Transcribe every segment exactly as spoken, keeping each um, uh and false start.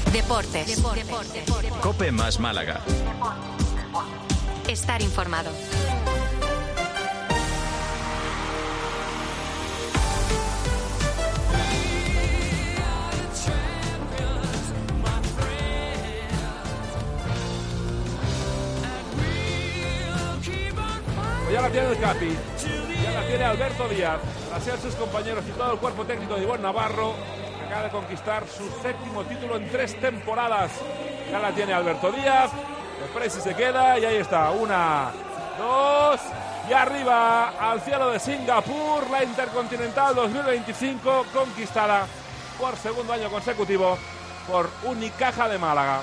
Deportes. Deportes. Deportes. COPE más Málaga. Estar informado. Ya la tiene el Capi, ya la tiene Alberto Díaz, gracias a sus compañeros y todo el cuerpo técnico de Ivonne Navarro, que acaba de conquistar su séptimo título en tres temporadas. Ya la tiene Alberto Díaz, el Presi se queda y ahí está, una, dos, y arriba al cielo de Singapur, la Intercontinental dos mil veinticinco, conquistada por segundo año consecutivo por Unicaja de Málaga.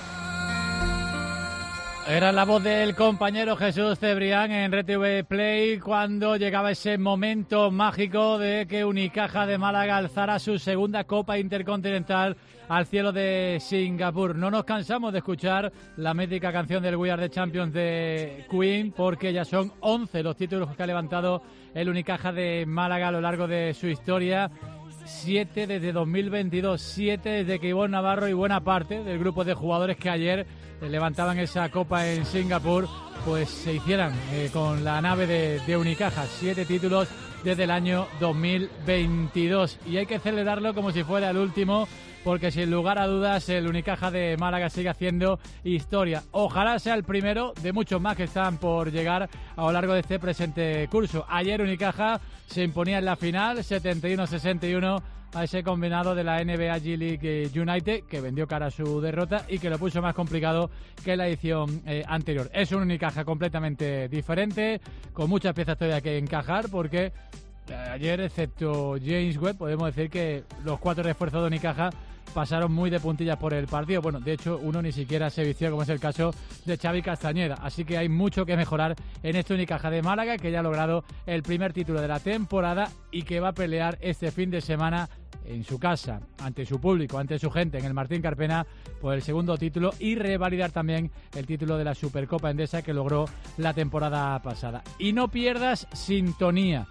Era la voz del compañero Jesús Cebrián en R T V Play cuando llegaba ese momento mágico de que Unicaja de Málaga alzara su segunda Copa Intercontinental al cielo de Singapur. No nos cansamos de escuchar la mítica canción del We Are the Champions de Queen, porque ya son once los títulos que ha levantado el Unicaja de Málaga a lo largo de su historia. Siete desde dos mil veintidós, siete desde que Ivonne Navarro y buena parte del grupo de jugadores que ayer levantaban esa copa en Singapur, pues se hicieran eh, con la nave de, de Unicaja. Siete títulos desde el año dos mil veintidós. Y hay que celebrarlo como si fuera el último, porque sin lugar a dudas el Unicaja de Málaga sigue haciendo historia. Ojalá sea el primero de muchos más que están por llegar a lo largo de este presente curso. Ayer Unicaja se imponía en la final, setenta y uno a sesenta y uno, a ese combinado de la N B A G League United, que vendió cara a su derrota y que lo puso más complicado que la edición eh, anterior. Es un Unicaja completamente diferente, con muchas piezas todavía que encajar, porque eh, ayer, excepto James Webb, podemos decir que los cuatro refuerzos de Unicaja pasaron muy de puntillas por el partido. Bueno, de hecho, uno ni siquiera se vistió, como es el caso de Xavi Castañeda. Así que hay mucho que mejorar en este Unicaja de Málaga, que ya ha logrado el primer título de la temporada y que va a pelear este fin de semana en su casa, ante su público, ante su gente, en el Martín Carpena, por el segundo título y revalidar también el título de la Supercopa Endesa que logró la temporada pasada. Y no pierdas sintonía,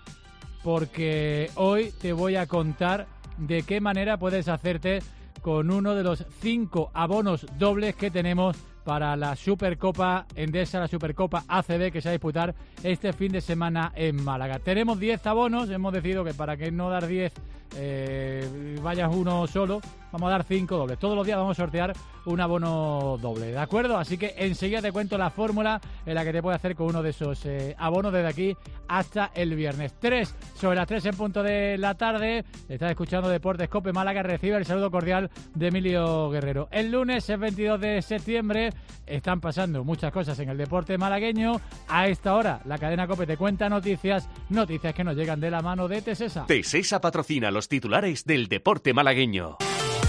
porque hoy te voy a contar de qué manera puedes hacerte con uno de los cinco abonos dobles que tenemos para la Supercopa Endesa, la Supercopa A C B, que se va a disputar este fin de semana en Málaga. Tenemos diez abonos, hemos decidido que para que no dar diez eh, vayas uno solo, vamos a dar cinco dobles. Todos los días vamos a sortear un abono doble, ¿de acuerdo? Así que enseguida te cuento la fórmula en la que te puedes hacer con uno de esos eh, abonos desde aquí hasta el viernes. Tres, sobre las tres en punto de la tarde, estás escuchando Deportes COPE Málaga, recibe el saludo cordial de Emilio Guerrero. El lunes, el veintidós de septiembre, están pasando muchas cosas en el deporte malagueño. A esta hora, la cadena COPE te cuenta noticias, noticias que nos llegan de la mano de Tesesa. Tesesa patrocina los titulares del deporte malagueño.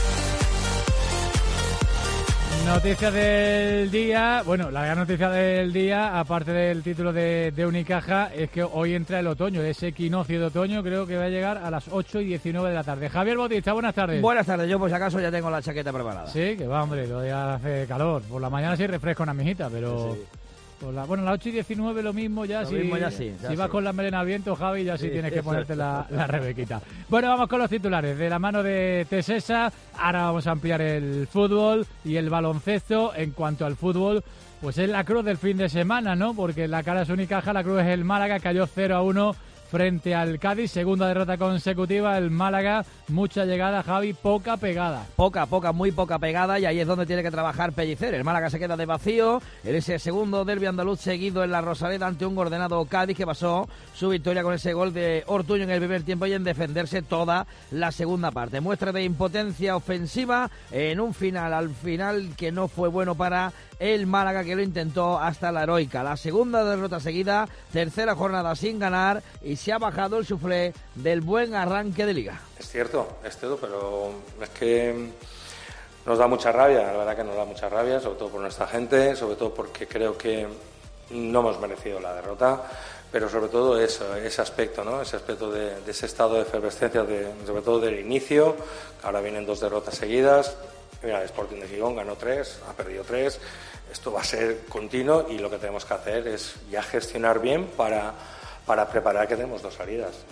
Noticias del día. Bueno, la gran noticia del día, aparte del título de, de Unicaja, es que hoy entra el otoño. Ese equinoccio de otoño creo que va a llegar a las ocho y diecinueve de la tarde. Javier Bautista, buenas tardes. Buenas tardes, yo por si acaso ya tengo la chaqueta preparada. Sí, que va, hombre, todavía hace calor. Por la mañana sí refresca una mijita, pero... Sí, sí. Por la, bueno, las ocho y diecinueve lo mismo ya. Lo si, mismo ya sí, ya si vas sí. con la melena al viento, Javi, ya sí, sí tienes que ponerte la, es. la rebequita. Bueno, vamos con los titulares de la mano de Tesesa. Ahora vamos a ampliar el fútbol y el baloncesto. En cuanto al fútbol, pues es la cruz del fin de semana, ¿no? Porque la cara es Unicaja, la cruz es el Málaga, cayó cero a uno frente al Cádiz, segunda derrota consecutiva. El Málaga, mucha llegada, Javi, poca pegada. Poca, poca, muy poca pegada, y ahí es donde tiene que trabajar Pellicer. El Málaga se queda de vacío en ese segundo derbi andaluz seguido en la Rosaleda ante un ordenado Cádiz que pasó su victoria con ese gol de Ortuño en el primer tiempo y en defenderse toda la segunda parte. Muestra de impotencia ofensiva en un final, al final que no fue bueno para el Málaga, que lo intentó hasta la heroica. La segunda derrota seguida, tercera jornada sin ganar, y se ha bajado el suflé del buen arranque de liga. Es cierto, es cierto, pero es que nos da mucha rabia, la verdad que nos da mucha rabia, sobre todo por nuestra gente, sobre todo porque creo que no hemos merecido la derrota, pero sobre todo eso, ese aspecto, ¿no? Ese aspecto de, de ese estado de efervescencia, de, sobre todo del inicio. Ahora vienen dos derrotas seguidas. Mira, el Sporting de Gijón ganó tres, ha perdido tres. Esto va a ser continuo y lo que tenemos que hacer es ya gestionar bien para, para preparar que tenemos dos salidas.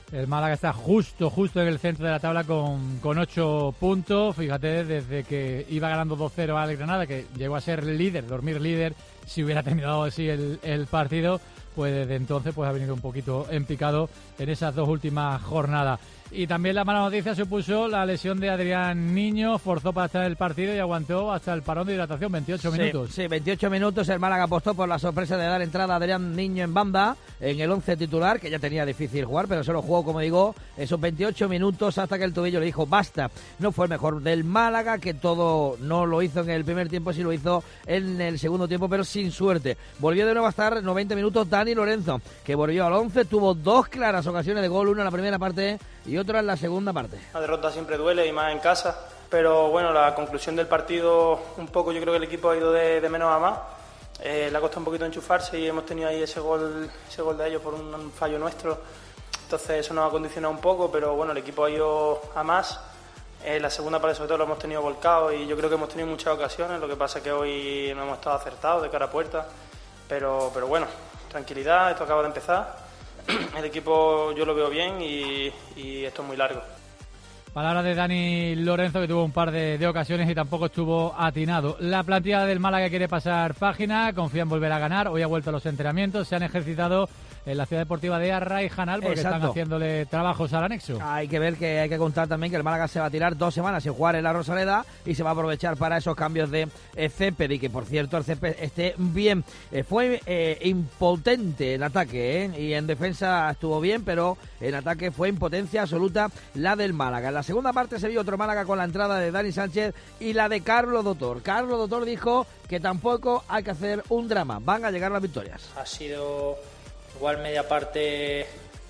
El Málaga está justo, justo en el centro de la tabla con, con ocho puntos. Fíjate, desde que iba ganando dos cero al Granada, que llegó a ser líder, dormir líder, si hubiera terminado así el, el partido, pues desde entonces pues ha venido un poquito en picado en esas dos últimas jornadas. Y también la mala noticia supuso la lesión de Adrián Niño, forzó para estar en el partido y aguantó hasta el parón de hidratación, veintiocho minutos. Sí, sí, veintiocho minutos. El Málaga apostó por la sorpresa de dar entrada a Adrián Niño en banda, en el once titular, que ya tenía difícil jugar, pero solo jugó, como digo, esos veintiocho minutos hasta que el tobillo le dijo basta. No fue el mejor del Málaga, que todo no lo hizo en el primer tiempo, sí lo hizo en el segundo tiempo, pero sin suerte. Volvió de nuevo a estar noventa minutos Dani Lorenzo, que volvió al once, tuvo dos claras ocasiones de gol, una en la primera parte y otra en la segunda parte. La derrota siempre duele, y más en casa, pero bueno, la conclusión del partido, un poco yo creo que el equipo ha ido de, de menos a más. Eh, le ha costado un poquito enchufarse y hemos tenido ahí ese gol, ese gol de ellos por un, un fallo nuestro, entonces eso nos ha condicionado un poco, pero bueno, el equipo ha ido a más. Eh, la segunda parte sobre todo lo hemos tenido volcado y yo creo que hemos tenido muchas ocasiones, lo que pasa es que hoy no hemos estado acertados de cara a puerta, pero, pero bueno, tranquilidad, esto acaba de empezar. El equipo yo lo veo bien y, y esto es muy largo. Palabras de Dani Lorenzo, que tuvo un par de, de ocasiones y tampoco estuvo atinado. La plantilla del Málaga quiere pasar página, confía en volver a ganar. Hoy ha vuelto a los entrenamientos, se han ejercitado en la ciudad deportiva de Arraijanal porque Exacto. están haciéndole trabajos al anexo. Hay que ver que hay que contar también que el Málaga se va a tirar dos semanas sin jugar en la Rosaleda y se va a aprovechar para esos cambios de eh, césped, y que por cierto el césped esté bien. Eh, fue eh, impotente en ataque eh, y en defensa estuvo bien, pero en ataque fue impotencia absoluta la del Málaga. En la segunda parte se vio otro Málaga con la entrada de Dani Sánchez y la de Carlos Dotor. Carlos Dotor dijo que tampoco hay que hacer un drama, van a llegar las victorias. Ha sido igual media parte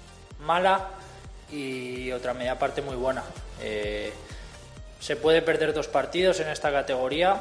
mala y otra media parte muy buena. Eh, se puede perder dos partidos en esta categoría,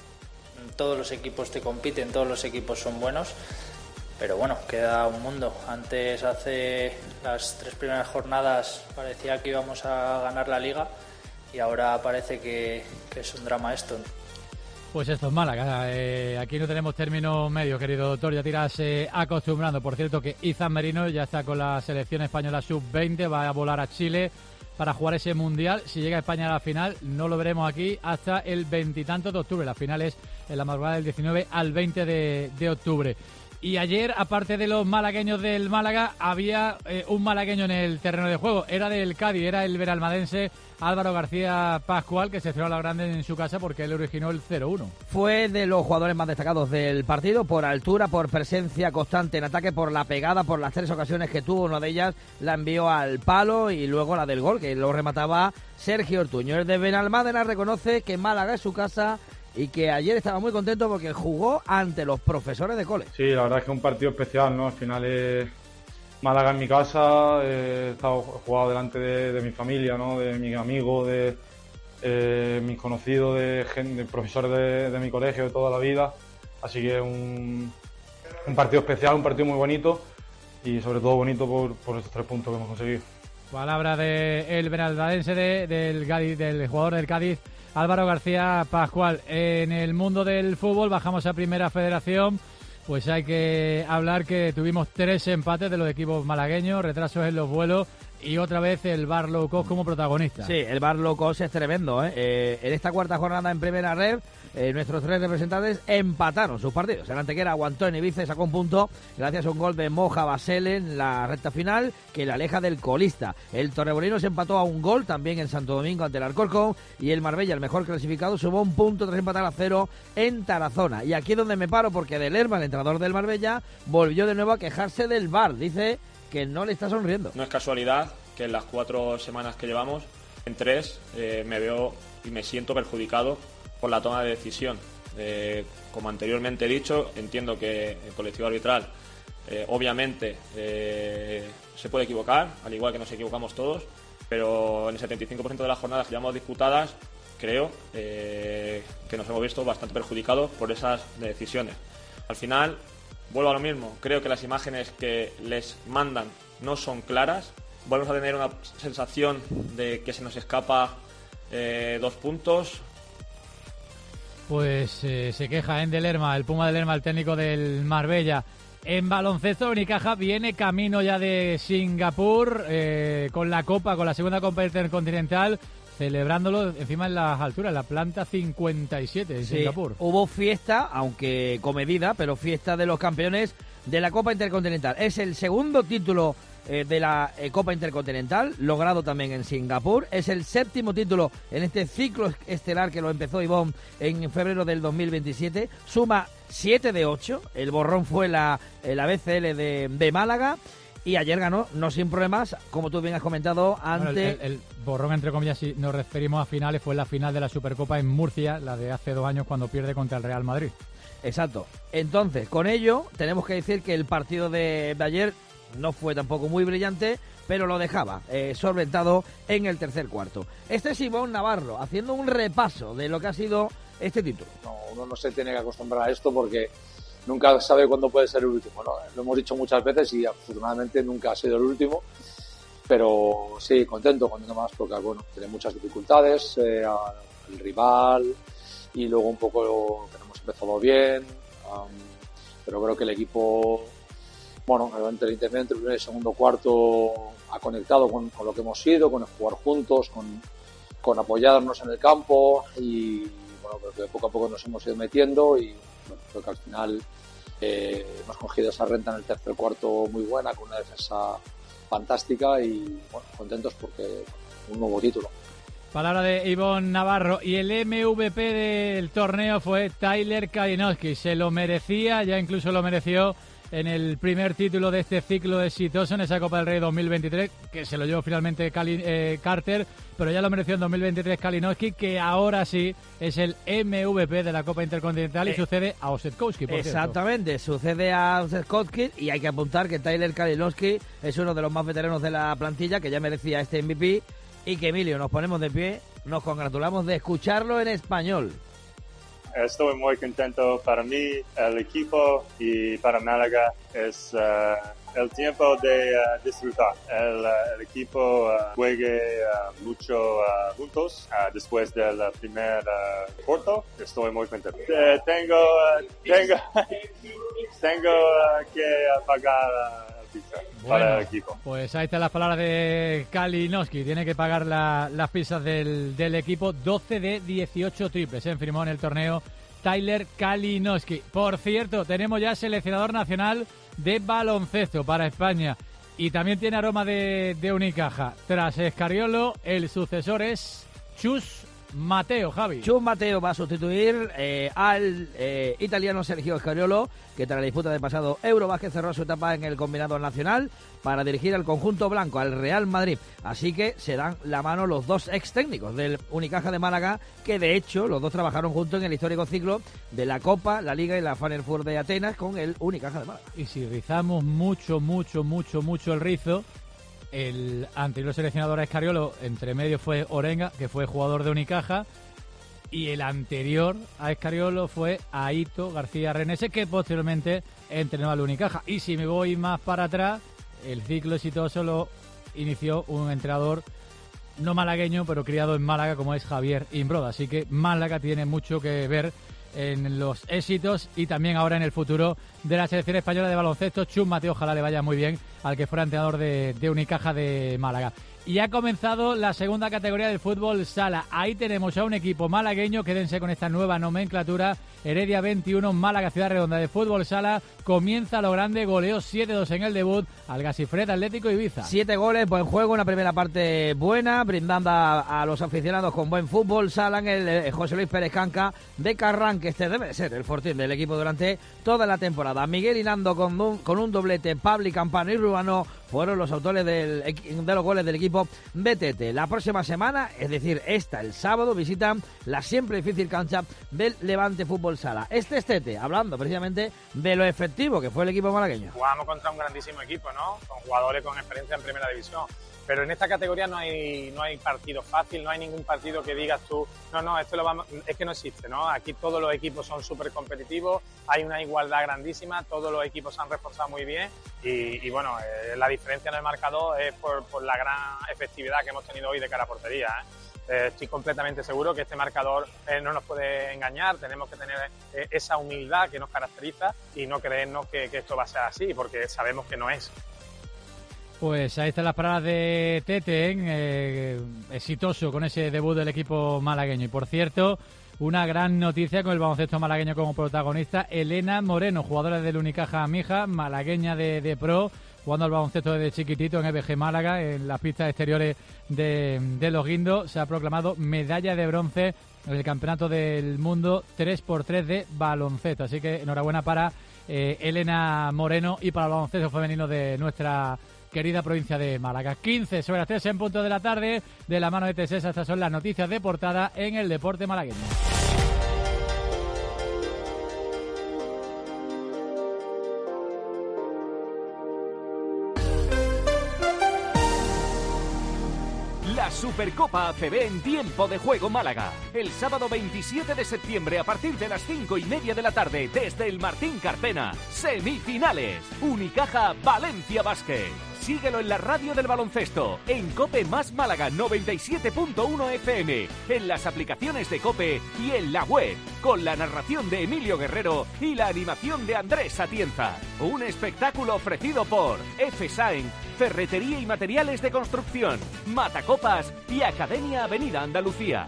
todos los equipos te compiten, todos los equipos son buenos, pero bueno, queda un mundo. Antes, hace las tres primeras jornadas parecía que íbamos a ganar la liga y ahora parece que, que es un drama esto. Pues esto es Málaga, eh, aquí no tenemos término medio, querido doctor, ya te irás eh, acostumbrando. Por cierto que Izan Merino ya está con la selección española sub veinte, va a volar a Chile para jugar ese mundial. Si llega a España a la final, no lo veremos aquí hasta el veintitantos de octubre. La final es en la madrugada del diecinueve al veinte de, de octubre. Y ayer, aparte de los malagueños del Málaga, había eh, un malagueño en el terreno de juego. Era del Cádiz, era el benalmadense Álvaro García Pascual, que se cerró a la grande en su casa porque él originó el cero uno. Fue de los jugadores más destacados del partido, por altura, por presencia constante en ataque, por la pegada, por las tres ocasiones que tuvo. Una de ellas la envió al palo y luego la del gol, que lo remataba Sergio Ortuño. El de Benalmádena reconoce que Málaga es su casa y que ayer estaba muy contento porque jugó ante los profesores de cole. Sí, la verdad es que es un partido especial, ¿no? Al final es Málaga en mi casa, eh, he estado jugado delante de, de mi familia, ¿no? De mis amigos, de eh, mis conocidos, de, gente, de profesores de, de mi colegio de toda la vida. Así que es un, un partido especial, un partido muy bonito y sobre todo bonito por, por estos tres puntos que hemos conseguido. Palabra del benalmadense, de, del, Cádiz, del jugador del Cádiz, Álvaro García Pascual. En el mundo del fútbol bajamos a Primera Federación, pues hay que hablar que tuvimos tres empates de los equipos malagueños, retrasos en los vuelos y otra vez el Bar Low Cost como protagonista. Sí, el Bar Low Cost es tremendo, ¿eh? Eh, en esta cuarta jornada en Primera Red, eh, nuestros tres representantes empataron sus partidos. El Antequera aguantó en Ibiza y sacó un punto gracias a un gol de Moja Basele en la recta final que le aleja del colista. El Torremolinos empató a un gol también en Santo Domingo ante el Alcorcón y el Marbella, el mejor clasificado, sumó un punto tras empatar a cero en Tarazona. Y aquí es donde me paro porque Del Lerma, el entrenador del Marbella, volvió de nuevo a quejarse del V A R. Dice que no le está sonriendo. No es casualidad que en las cuatro semanas que llevamos, en tres, eh, me veo y me siento perjudicado por la toma de decisión. Eh, como anteriormente he dicho, entiendo que el colectivo arbitral eh, obviamente eh, se puede equivocar, al igual que nos equivocamos todos, pero en el setenta y cinco por ciento de las jornadas que llevamos disputadas, creo eh, que nos hemos visto bastante perjudicados por esas decisiones. Al final, vuelvo a lo mismo, creo que las imágenes que les mandan no son claras. Volvemos a tener una sensación de que se nos escapa eh, dos puntos. Pues eh, se queja en Del Lerma, el Puma del Lerma, el técnico del Marbella. En baloncesto, Unicaja viene camino ya de Singapur eh, con la Copa, con la segunda Copa Intercontinental, celebrándolo encima en las alturas, la planta cincuenta y siete en sí, Singapur. Hubo fiesta, aunque comedida, pero fiesta de los campeones de la Copa Intercontinental. Es el segundo título eh, de la eh, Copa Intercontinental, logrado también en Singapur. Es el séptimo título en este ciclo estelar que lo empezó Ivonne en febrero del dos mil veintisiete. Suma siete de ocho. El borrón fue la, la B C L de, de Málaga. Y ayer ganó, no sin problemas, como tú bien has comentado, ante... Bueno, el, el borrón, entre comillas, si nos referimos a finales, fue la final de la Supercopa en Murcia, la de hace dos años cuando pierde contra el Real Madrid. Exacto. Entonces, con ello, tenemos que decir que el partido de, de ayer no fue tampoco muy brillante, pero lo dejaba eh, solventado en el tercer cuarto. Este es Ivonne Navarro, haciendo un repaso de lo que ha sido este título. No, uno no se tiene que acostumbrar a esto porque nunca sabe cuándo puede ser el último, ¿no? Lo hemos dicho muchas veces y afortunadamente nunca ha sido el último, pero sí, contento, contento más porque, bueno, tiene muchas dificultades, eh, el rival y luego un poco que hemos empezado bien, um, pero creo que el equipo, bueno, entre el intermedio, entre el primer y el segundo cuarto ha conectado con, con lo que hemos sido, con el jugar juntos, con, con apoyarnos en el campo y, bueno, creo que poco a poco nos hemos ido metiendo y, bueno, creo que al final eh, hemos cogido esa renta en el tercer cuarto muy buena, con una defensa fantástica y, bueno, contentos porque un nuevo título. Palabra de Ivonne Navarro. Y el M V P del torneo fue Tyler Kalinowski. Se lo merecía, ya incluso lo mereció en el primer título de este ciclo exitoso en esa Copa del Rey dos mil veintitrés, que se lo llevó finalmente Cali, eh, Carter, pero ya lo mereció en dos mil veintitrés Kalinowski, que ahora sí es el M V P de la Copa Intercontinental y eh, sucede a Osetkowski, por exactamente, cierto. Sucede a Osetkowski y hay que apuntar que Tyler Kalinowski es uno de los más veteranos de la plantilla, que ya merecía este M V P y que, Emilio, nos ponemos de pie, nos congratulamos de escucharlo en español. Estoy muy contento para mí, el equipo y para Málaga. Es uh, el tiempo de uh, disfrutar. El, uh, el equipo uh, juegue uh, mucho uh, juntos uh, después del primer uh, corto. Estoy muy contento. Uh, tengo uh, tengo, tengo uh, que uh, pagar uh, el pizza bueno, para el equipo. Pues ahí están las palabras de Kalinowski. Tiene que pagar la, las pizzas del, del equipo. doce de dieciocho triples. Se firmó en el torneo Tyler Kalinowski. Por cierto, tenemos ya seleccionador nacional de baloncesto para España. Y también tiene aroma de, de Unicaja. Tras Scariolo, el sucesor es Chus Mateo, Javi. Chus Mateo va a sustituir eh, al eh, italiano Sergio Scariolo, que tras la disputa del pasado Eurobásquet cerró su etapa en el combinado nacional para dirigir al conjunto blanco, al Real Madrid. Así que se dan la mano los dos ex técnicos del Unicaja de Málaga, que de hecho los dos trabajaron juntos en el histórico ciclo de la Copa, la Liga y la Final Four de Atenas con el Unicaja de Málaga. Y si rizamos mucho, mucho, mucho, mucho el rizo, el anterior seleccionador a Scariolo, entre medio fue Orenga, que fue jugador de Unicaja, y el anterior a Scariolo fue Aito García Renese, que posteriormente entrenó al Unicaja. Y si me voy más para atrás, el ciclo exitoso lo inició un entrenador no malagueño, pero criado en Málaga, como es Javier Imbroda. Así que Málaga tiene mucho que ver en los éxitos y también ahora en el futuro de la selección española de baloncesto. Chus Mateo, ojalá le vaya muy bien al que fuera entrenador de, de Unicaja de Málaga. Y ha comenzado la segunda categoría del fútbol sala. Ahí tenemos a un equipo malagueño. Quédense con esta nueva nomenclatura. Heredia veintiuno, Málaga Ciudad Redonda de fútbol sala. Comienza lo grande, goleó siete dos en el debut al Gasifred Atlético Ibiza. Siete goles, buen juego, una primera parte buena, brindando a, a los aficionados con buen fútbol sala en el eh, José Luis Pérez Canca de Carrán, que este debe ser el fortín del equipo durante toda la temporada. Miguel Hinando con un, con un doblete, Pablo Campano y Ruano fueron los autores del, de los goles del equipo B T T. La próxima semana, es decir, esta, el sábado, visitan la siempre difícil cancha del Levante Fútbol Sala. Este es Tete, hablando precisamente de lo efectivo que fue el equipo malagueño. Jugamos contra un grandísimo equipo, ¿no? Con jugadores con experiencia en primera división. Pero en esta categoría no hay no hay partido fácil, no hay ningún partido que digas tú, no, no, esto lo vamos, es que no existe, ¿no? Aquí todos los equipos son súper competitivos, hay una igualdad grandísima, todos los equipos se han reforzado muy bien y, y bueno, eh, la diferencia en el marcador es por, por la gran efectividad que hemos tenido hoy de cara a portería, ¿eh? eh, estoy completamente seguro que este marcador eh, no nos puede engañar, tenemos que tener eh, esa humildad que nos caracteriza y no creernos que, que esto va a ser así, porque sabemos que no es. Pues ahí están las palabras de Tete, ¿eh? Eh, exitoso con ese debut del equipo malagueño. Y por cierto, una gran noticia con el baloncesto malagueño como protagonista, Elena Moreno, jugadora del Unicaja Mija, malagueña de, de pro, jugando al baloncesto desde chiquitito en E B G Málaga, en las pistas exteriores de, de Los Guindos. Se ha proclamado medalla de bronce en el Campeonato del Mundo tres por tres de baloncesto. Así que enhorabuena para eh, Elena Moreno y para el baloncesto femenino de nuestra querida provincia de Málaga. quince sobre las tres en punto de la tarde, de la mano de Tesesa. Estas son las noticias de portada en el deporte malagueño. La Supercopa A C B en tiempo de juego Málaga. El sábado veintisiete de septiembre a partir de las cinco y media de la tarde desde el Martín Carpena. Semifinales. Unicaja Valencia Basket. Síguelo en la radio del baloncesto, en COPE más Málaga noventa y siete punto uno F M, en las aplicaciones de COPE y en la web, con la narración de Emilio Guerrero y la animación de Andrés Atienza. Un espectáculo ofrecido por F S A E N, Ferretería y Materiales de Construcción, Matacopas y Academia Avenida Andalucía.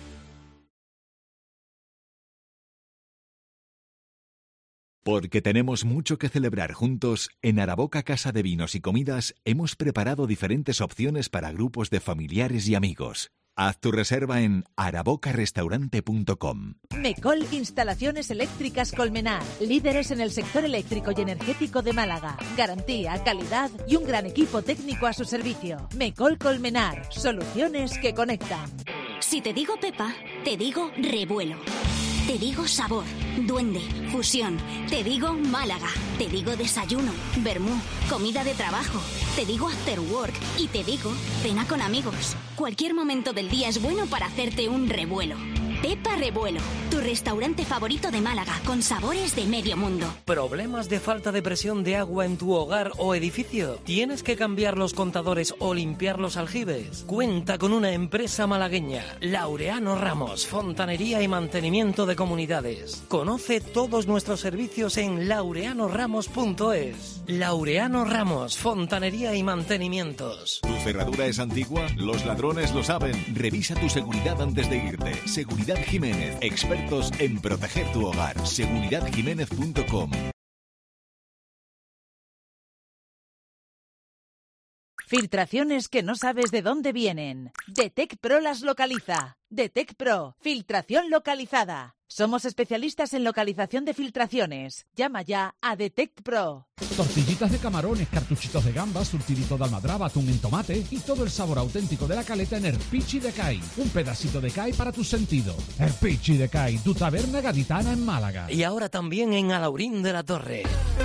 Porque tenemos mucho que celebrar juntos, en Araboca Casa de Vinos y Comidas hemos preparado diferentes opciones para grupos de familiares y amigos. Haz tu reserva en araboca restaurante punto com. Mecol Instalaciones Eléctricas Colmenar, líderes en el sector eléctrico y energético de Málaga. Garantía, calidad y un gran equipo técnico a su servicio. Mecol Colmenar, soluciones que conectan. Si te digo Pepa, te digo revuelo. Te digo sabor, duende, fusión. Te digo Málaga. Te digo desayuno, vermú, comida de trabajo. Te digo after work y te digo cena con amigos. Cualquier momento del día es bueno para hacerte un revuelo. Pepa Revuelo, tu restaurante favorito de Málaga, con sabores de medio mundo. ¿Problemas de falta de presión de agua en tu hogar o edificio? ¿Tienes que cambiar los contadores o limpiar los aljibes? Cuenta con una empresa malagueña, Laureano Ramos, fontanería y mantenimiento de comunidades. Conoce todos nuestros servicios en laureano ramos punto es. Laureano Ramos, fontanería y mantenimientos. ¿Tu cerradura es antigua? Los ladrones lo saben. Revisa tu seguridad antes de irte. Seguridad Jiménez, expertos en proteger tu hogar. seguridad jiménez punto com. Filtraciones que no sabes de dónde vienen. Detect Pro las localiza. Detect Pro, filtración localizada. Somos especialistas en localización de filtraciones. Llama ya a Detect Pro. Tortillitas de camarones, cartuchitos de gambas, surtidito de almadraba, atún en tomate y todo el sabor auténtico de la caleta en Erpichi de Cai. Un pedacito de Cai para tus sentidos. Erpichi de Cai, tu taberna gaditana en Málaga. Y ahora también en Alaurín de la Torre.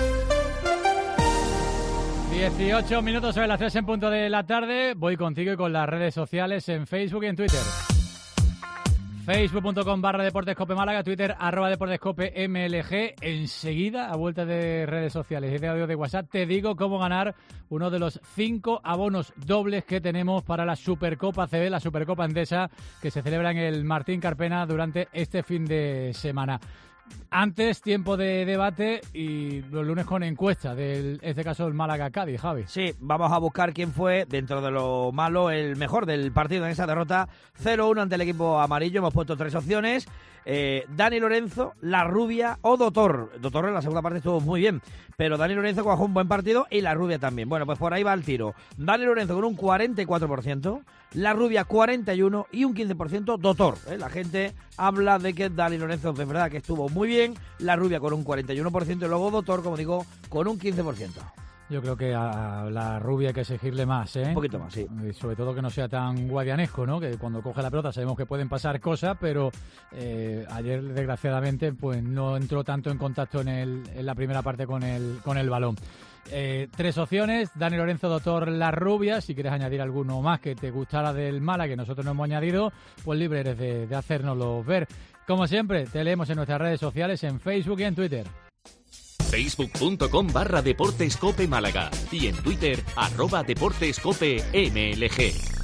dieciocho minutos sobre las tres en punto de la tarde. Voy contigo y con las redes sociales en Facebook y en Twitter. facebook punto com barra Deportes Cope Málaga, Twitter arroba Deportes Cope M L G. Enseguida, a vuelta de redes sociales y de audio de WhatsApp, te digo cómo ganar uno de los cinco abonos dobles que tenemos para la Supercopa C B, la Supercopa Endesa, que se celebra en el Martín Carpena durante este fin de semana. Antes, tiempo de debate y los lunes con encuesta, del, en este caso el Málaga-Cádiz, Javi. Sí, vamos a buscar quién fue, dentro de lo malo, el mejor del partido en esa derrota cero uno ante el equipo amarillo. Hemos puesto tres opciones, eh, Dani Lorenzo, La Rubia o Dotor. Dotor en la segunda parte estuvo muy bien, pero Dani Lorenzo cuajó un buen partido y La Rubia también. Bueno, pues por ahí va el tiro. Dani Lorenzo con un cuarenta y cuatro por ciento, La Rubia cuarenta y uno por ciento y un quince por ciento Dotor. ¿eh? La gente habla de que Dani Lorenzo de verdad que estuvo muy bien, La Rubia con un cuarenta y uno por ciento y luego Dotor, como digo, con un quince por ciento. Yo creo que a La Rubia hay que exigirle más, ¿eh? Un poquito más, sí. Y sobre todo que no sea tan guadianesco, ¿no? Que cuando coge la pelota sabemos que pueden pasar cosas, pero eh, ayer, desgraciadamente, pues no entró tanto en contacto en, el, en la primera parte con el, con el balón. Eh, tres opciones, Dani Lorenzo, Dotor, La Rubia. Si quieres añadir alguno más que te gustara del Málaga, que nosotros no hemos añadido, pues libre eres de, de hacérnoslo ver. Como siempre, te leemos en nuestras redes sociales, en Facebook y en Twitter. facebook punto com barra Deportes Cope Málaga y en Twitter arroba Deportes Cope M L G.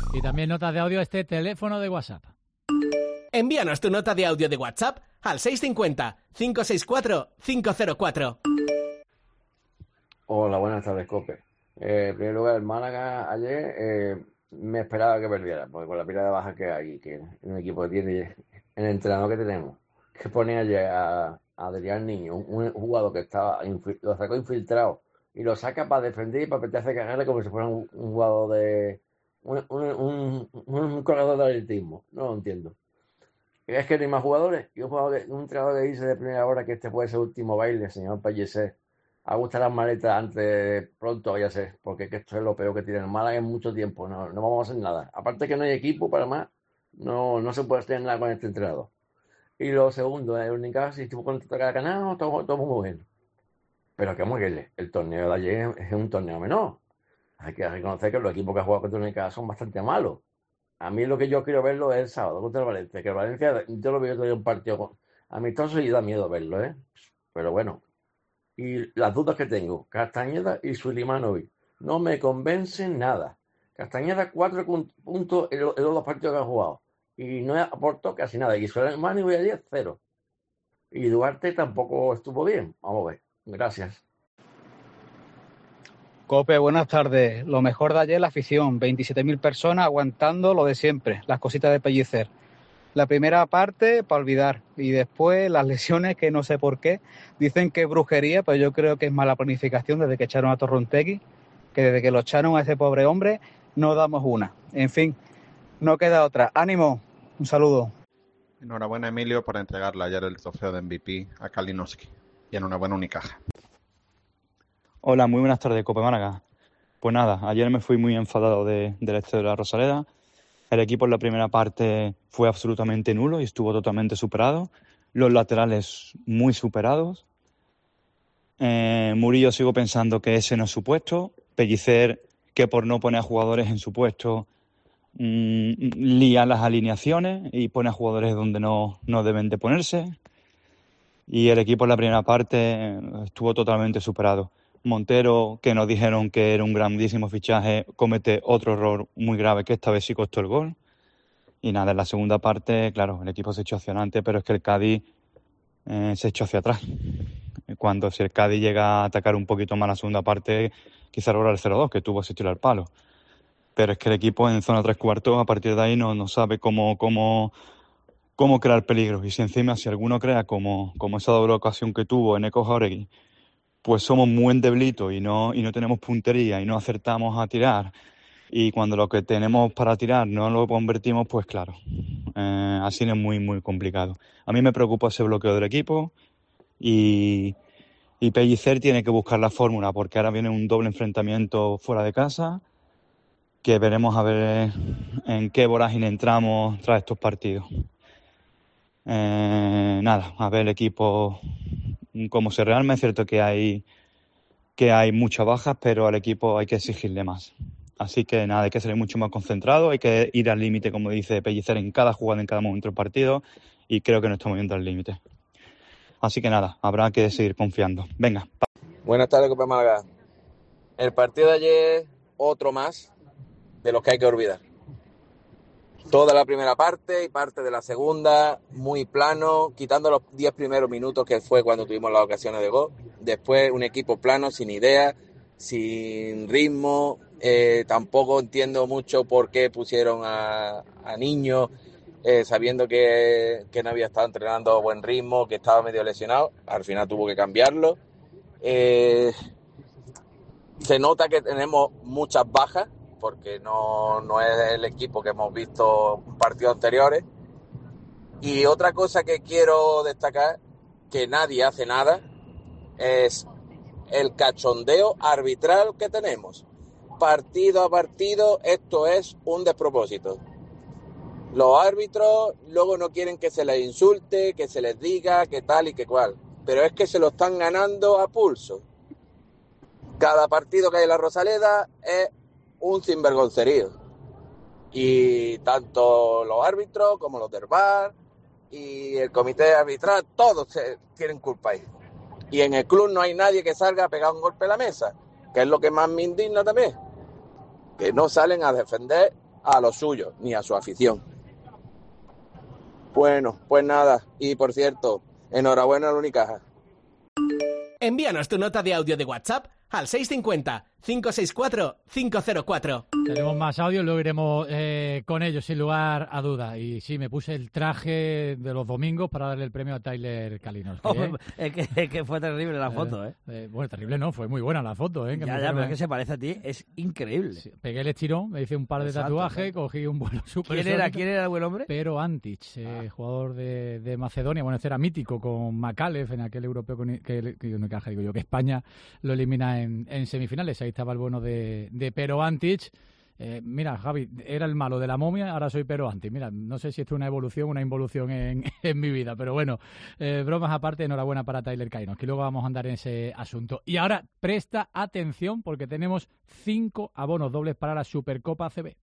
Y también notas de audio a este teléfono de WhatsApp. Envíanos tu nota de audio de WhatsApp al seis cinco cero, cinco seis cuatro, cinco cero cuatro. Hola, buenas tardes, Cope. Eh, en primer lugar, el Málaga ayer eh, me esperaba que perdiera, porque con la pila de baja que hay, que un equipo que tiene, el entrenador que tenemos, que pone ayer a, a Adrián Niño, un, un jugador que estaba lo sacó infiltrado y lo saca para defender y para meterse a cagarle como si fuera un, un jugador de... un, un, un, un corredor de atletismo. No lo entiendo. Es que no hay más jugadores. Y un, jugador que, un entrenador que dice de primera hora que este puede ser el último baile, señor Pellicer. A gustar las maletas antes, pronto, ya sé, porque es que esto es lo peor que tiene el Málaga en mucho tiempo. No, no vamos a hacer nada. Aparte que no hay equipo para más, no, no se puede hacer nada con este entrenador. Y lo segundo, el Unicaja, si estuvo contra cada canal, todo, todo muy bien. Pero que muy bien, el torneo de ayer es un torneo menor. Hay que reconocer que los equipos que han jugado contra el Unicaja son bastante malos. A mí lo que yo quiero verlo es el sábado contra el Valencia. Que el Valencia, yo lo veo todavía un partido amistoso y da miedo verlo, ¿eh? Pero bueno. Y las dudas que tengo, Castañeda y Sulimanovic, no me convencen nada. Castañeda, cuatro puntos en los dos partidos que ha jugado. Y no aportó casi nada. Y Sulimanovic ayer, cero. Y Duarte tampoco estuvo bien. Vamos a ver. Gracias. Cope, buenas tardes. Lo mejor de ayer, la afición. veintisiete mil personas aguantando lo de siempre, las cositas de Pellicer. La primera parte, para olvidar. Y después las lesiones, que no sé por qué. Dicen que es brujería, pero yo creo que es mala planificación desde que echaron a Torrontegui, que desde que lo echaron a ese pobre hombre, no damos una. En fin, no queda otra. ¡Ánimo! Un saludo. Enhorabuena, Emilio, por entregarle ayer el trofeo de M V P a Kalinowski. Y enhorabuena, Unicaja. Hola, muy buenas tardes, Cope Málaga. Pues nada, ayer me fui muy enfadado de, del este de la Rosaleda. El equipo en la primera parte fue absolutamente nulo y estuvo totalmente superado. Los laterales muy superados. Eh, Murillo sigo pensando que ese no es su puesto. Pellicer, que por no poner a jugadores en su puesto, mmm, lía las alineaciones y pone a jugadores donde no, no deben de ponerse. Y el equipo en la primera parte estuvo totalmente superado. Montero, que nos dijeron que era un grandísimo fichaje, comete otro error muy grave que esta vez sí costó el gol. Y nada, en la segunda parte, claro, el equipo se echó hacia adelante, pero es que el Cádiz eh, se echó hacia atrás. Cuando si el Cádiz llega a atacar un poquito más la segunda parte, quizá logra el cero dos, que tuvo ese tiro al palo. Pero es que el equipo en zona tres cuartos, a partir de ahí, no, no sabe cómo, cómo, cómo crear peligro. Y si encima, si alguno crea como, como esa doble ocasión que tuvo en Eco Jauregui, pues somos muy endeblitos y no, y no tenemos puntería y no acertamos a tirar. Y cuando lo que tenemos para tirar no lo convertimos, pues claro, eh, así es muy, muy complicado. A mí me preocupa ese bloqueo del equipo y, y Pellicer tiene que buscar la fórmula, porque ahora viene un doble enfrentamiento fuera de casa, que veremos a ver en qué vorágine entramos tras estos partidos. Eh, nada, a ver el equipo como se realmente. Es cierto que hay que hay muchas bajas, pero al equipo hay que exigirle más. Así que nada, hay que ser mucho más concentrado, hay que ir al límite, como dice Pellicer, en cada jugada, en cada momento del partido, y creo que no estamos yendo al límite. Así que nada, habrá que seguir confiando. Venga. Buenas tardes, Copa Málaga. El partido de ayer, otro más de los que hay que olvidar. Toda la primera parte y parte de la segunda, muy plano, quitando los diez primeros minutos que fue cuando tuvimos las ocasiones de gol. Después un equipo plano, sin idea, sin ritmo. Eh, tampoco entiendo mucho por qué pusieron a, a Niño, eh, sabiendo que, que no había estado entrenando a buen ritmo, que estaba medio lesionado. Al final tuvo que cambiarlo. Eh, se nota que tenemos muchas bajas, porque no, no es el equipo que hemos visto en partidos anteriores. Y otra cosa que quiero destacar, que nadie hace nada, es el cachondeo arbitral que tenemos. Partido a partido, esto es un despropósito. Los árbitros luego no quieren que se les insulte, que se les diga que tal y que cual, pero es que se lo están ganando a pulso. Cada partido que hay en la Rosaleda es un sinvergoncerío. Y tanto los árbitros como los del V A R y el comité arbitral, todos se tienen culpa ahí. Y en el club no hay nadie que salga a pegar un golpe a la mesa, que es lo que más me indigna también. Que no salen a defender a los suyos ni a su afición. Bueno, pues nada, y por cierto, enhorabuena al Unicaja. Envíanos tu nota de audio de WhatsApp al seis cinco cero, cinco seis cuatro, cinco cero cuatro. Tenemos más audio, luego iremos eh, con ellos sin lugar a duda. Y sí, me puse el traje de los domingos para darle el premio a Tyler Kalinowski. ¿eh? Es que, es que fue terrible la foto, ¿eh? eh, eh bueno, terrible no, fue muy buena la foto, ¿eh? Que ya, ya, pero es que se parece a ti, es increíble. Sí, pegué el estirón, me hice un par de Exacto, tatuajes, exacto. cogí un vuelo súper. ¿Quién era, ¿Quién era el buen hombre? Pero Antic, eh, ah. jugador de, de Macedonia. Bueno, este era mítico con Macalef en aquel europeo con, que, que yo no encaja, digo yo, que España lo elimina en, en semifinales. Ahí estaba el bueno de, de Pero Antic. Eh, mira, Javi, era el malo de la momia, ahora soy Pero Antic. Mira, no sé si esto es una evolución o una involución en, en mi vida, pero bueno, eh, bromas aparte, enhorabuena para Tyler Kalinowski. Luego vamos a andar en ese asunto. Y ahora, presta atención porque tenemos cinco abonos dobles para la Supercopa A C B.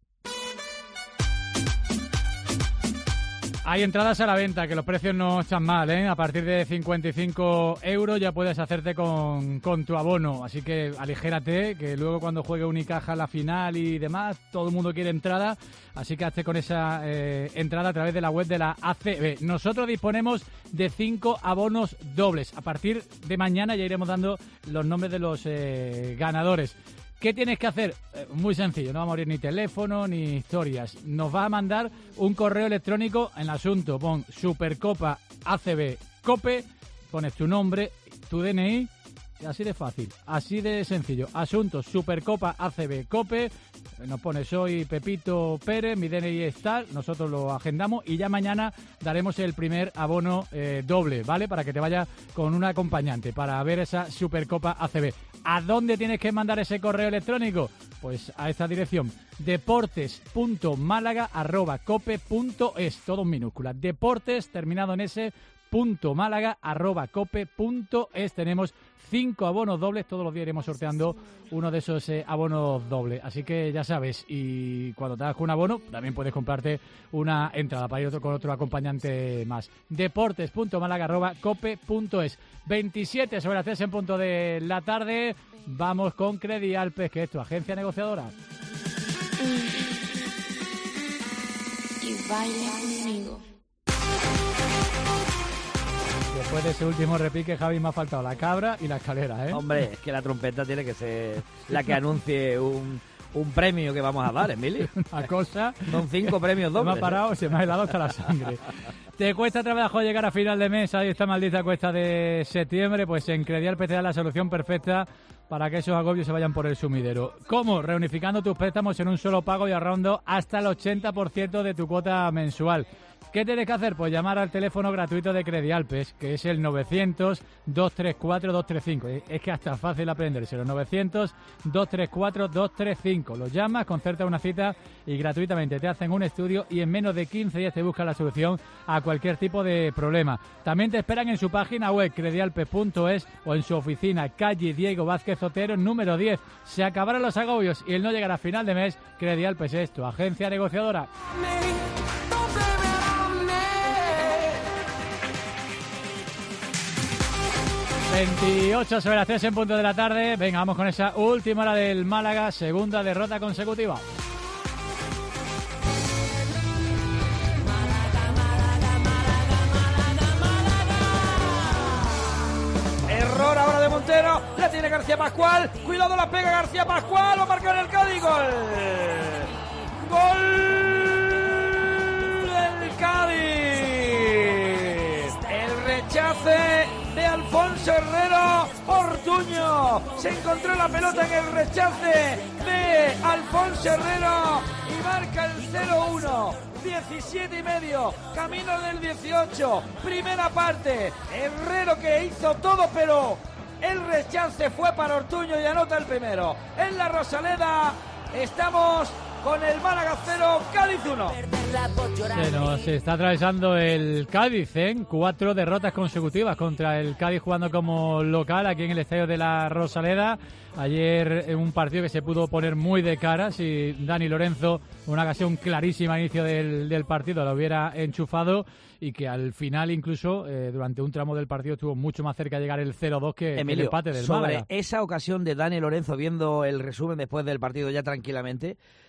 Hay entradas a la venta, que los precios no están mal, ¿eh? A partir de cincuenta y cinco euros ya puedes hacerte con, con tu abono. Así que aligérate, que luego cuando juegue Unicaja la final y demás, todo el mundo quiere entrada. Así que hazte con esa eh, entrada a través de la web de la A C B. Nosotros disponemos de cinco abonos dobles. A partir de mañana ya iremos dando los nombres de los eh, ganadores. ¿Qué tienes que hacer? Eh, muy sencillo, no va a morir ni teléfono ni historias. Nos va a mandar un correo electrónico en el asunto. Pon Supercopa A C B Cope, pones tu nombre, tu D N I, y así de fácil, así de sencillo. Asunto Supercopa A C B Cope, nos pones soy Pepito Pérez, mi D N I es tal, nosotros lo agendamos y ya mañana daremos el primer abono eh, doble, ¿vale? Para que te vaya con un acompañante para ver esa Supercopa A C B. ¿A dónde tienes que mandar ese correo electrónico? Pues a esta dirección, deportes punto málaga arroba cope punto es, todo en minúsculas. Deportes, terminado en ese, punto málaga arroba cope punto es. Tenemos cinco abonos dobles, todos los días iremos sorteando uno de esos eh, abonos dobles, así que ya sabes, y cuando te hagas con un abono también puedes comprarte una entrada para ir otro, con otro acompañante más. Deportes punto málaga arroba cope punto es. veintisiete sobre las tres en punto de la tarde, vamos con Credi Alpes, que es tu agencia negociadora. Y baila conmigo. Después de ese último repique, Javi, me ha faltado la cabra y la escalera, ¿eh? Hombre, es que la trompeta tiene que ser la que anuncie un, un premio que vamos a dar, Emilio. Una cosa... Son cinco premios dobles. Se me ha parado, se me ha helado hasta la sangre. ¿Te cuesta trabajo llegar a final de mes? Ahí esta maldita cuesta de septiembre. Pues en Credi Alpes te da la solución perfecta para que esos agobios se vayan por el sumidero. ¿Cómo? Reunificando tus préstamos en un solo pago y ahorrando hasta el ochenta por ciento de tu cuota mensual. ¿Qué tienes que hacer? Pues llamar al teléfono gratuito de Credi Alpes, que es el novecientos, dos tres cuatro, dos tres cinco. Es que hasta fácil aprenderse, los novecientos, dos tres cuatro, dos tres cinco. Los llamas, concertas una cita y gratuitamente te hacen un estudio y en menos de quince días te buscan la solución a cualquier tipo de problema. También te esperan en su página web credialpes punto es o en su oficina, calle Diego Vázquez Otero, número diez. Se acabaron los agobios y el no llegar a final de mes. Credi Alpes es tu agencia negociadora. veintiocho sobre las tres en punto de la tarde. Venga, vamos con esa última hora del Málaga, segunda derrota consecutiva. Error ahora de Montero, la tiene García Pascual, cuidado, la pega García Pascual, va a marcar el Cádiz, gol. Gol del Cádiz. El rechace de Alfonso Herrero, Ortuño se encontró la pelota en el rechace de Alfonso Herrero y marca el cero uno. diecisiete y medio, camino del dieciocho, primera parte. Herrero que hizo todo, pero el rechace fue para Ortuño y anota el primero. En la Rosaleda estamos con el Málaga cero, Cádiz uno. Se nos está atravesando el Cádiz en ¿eh? cuatro derrotas consecutivas contra el Cádiz jugando como local aquí en el estadio de la Rosaleda. Ayer en un partido que se pudo poner muy de cara si Dani Lorenzo, una ocasión clarísima al inicio del, del partido, lo hubiera enchufado y que al final incluso eh, durante un tramo del partido estuvo mucho más cerca de llegar el cero dos que, Emilio, que el empate del sobre Málaga. Esa ocasión de Dani Lorenzo, viendo el resumen después del partido ya tranquilamente,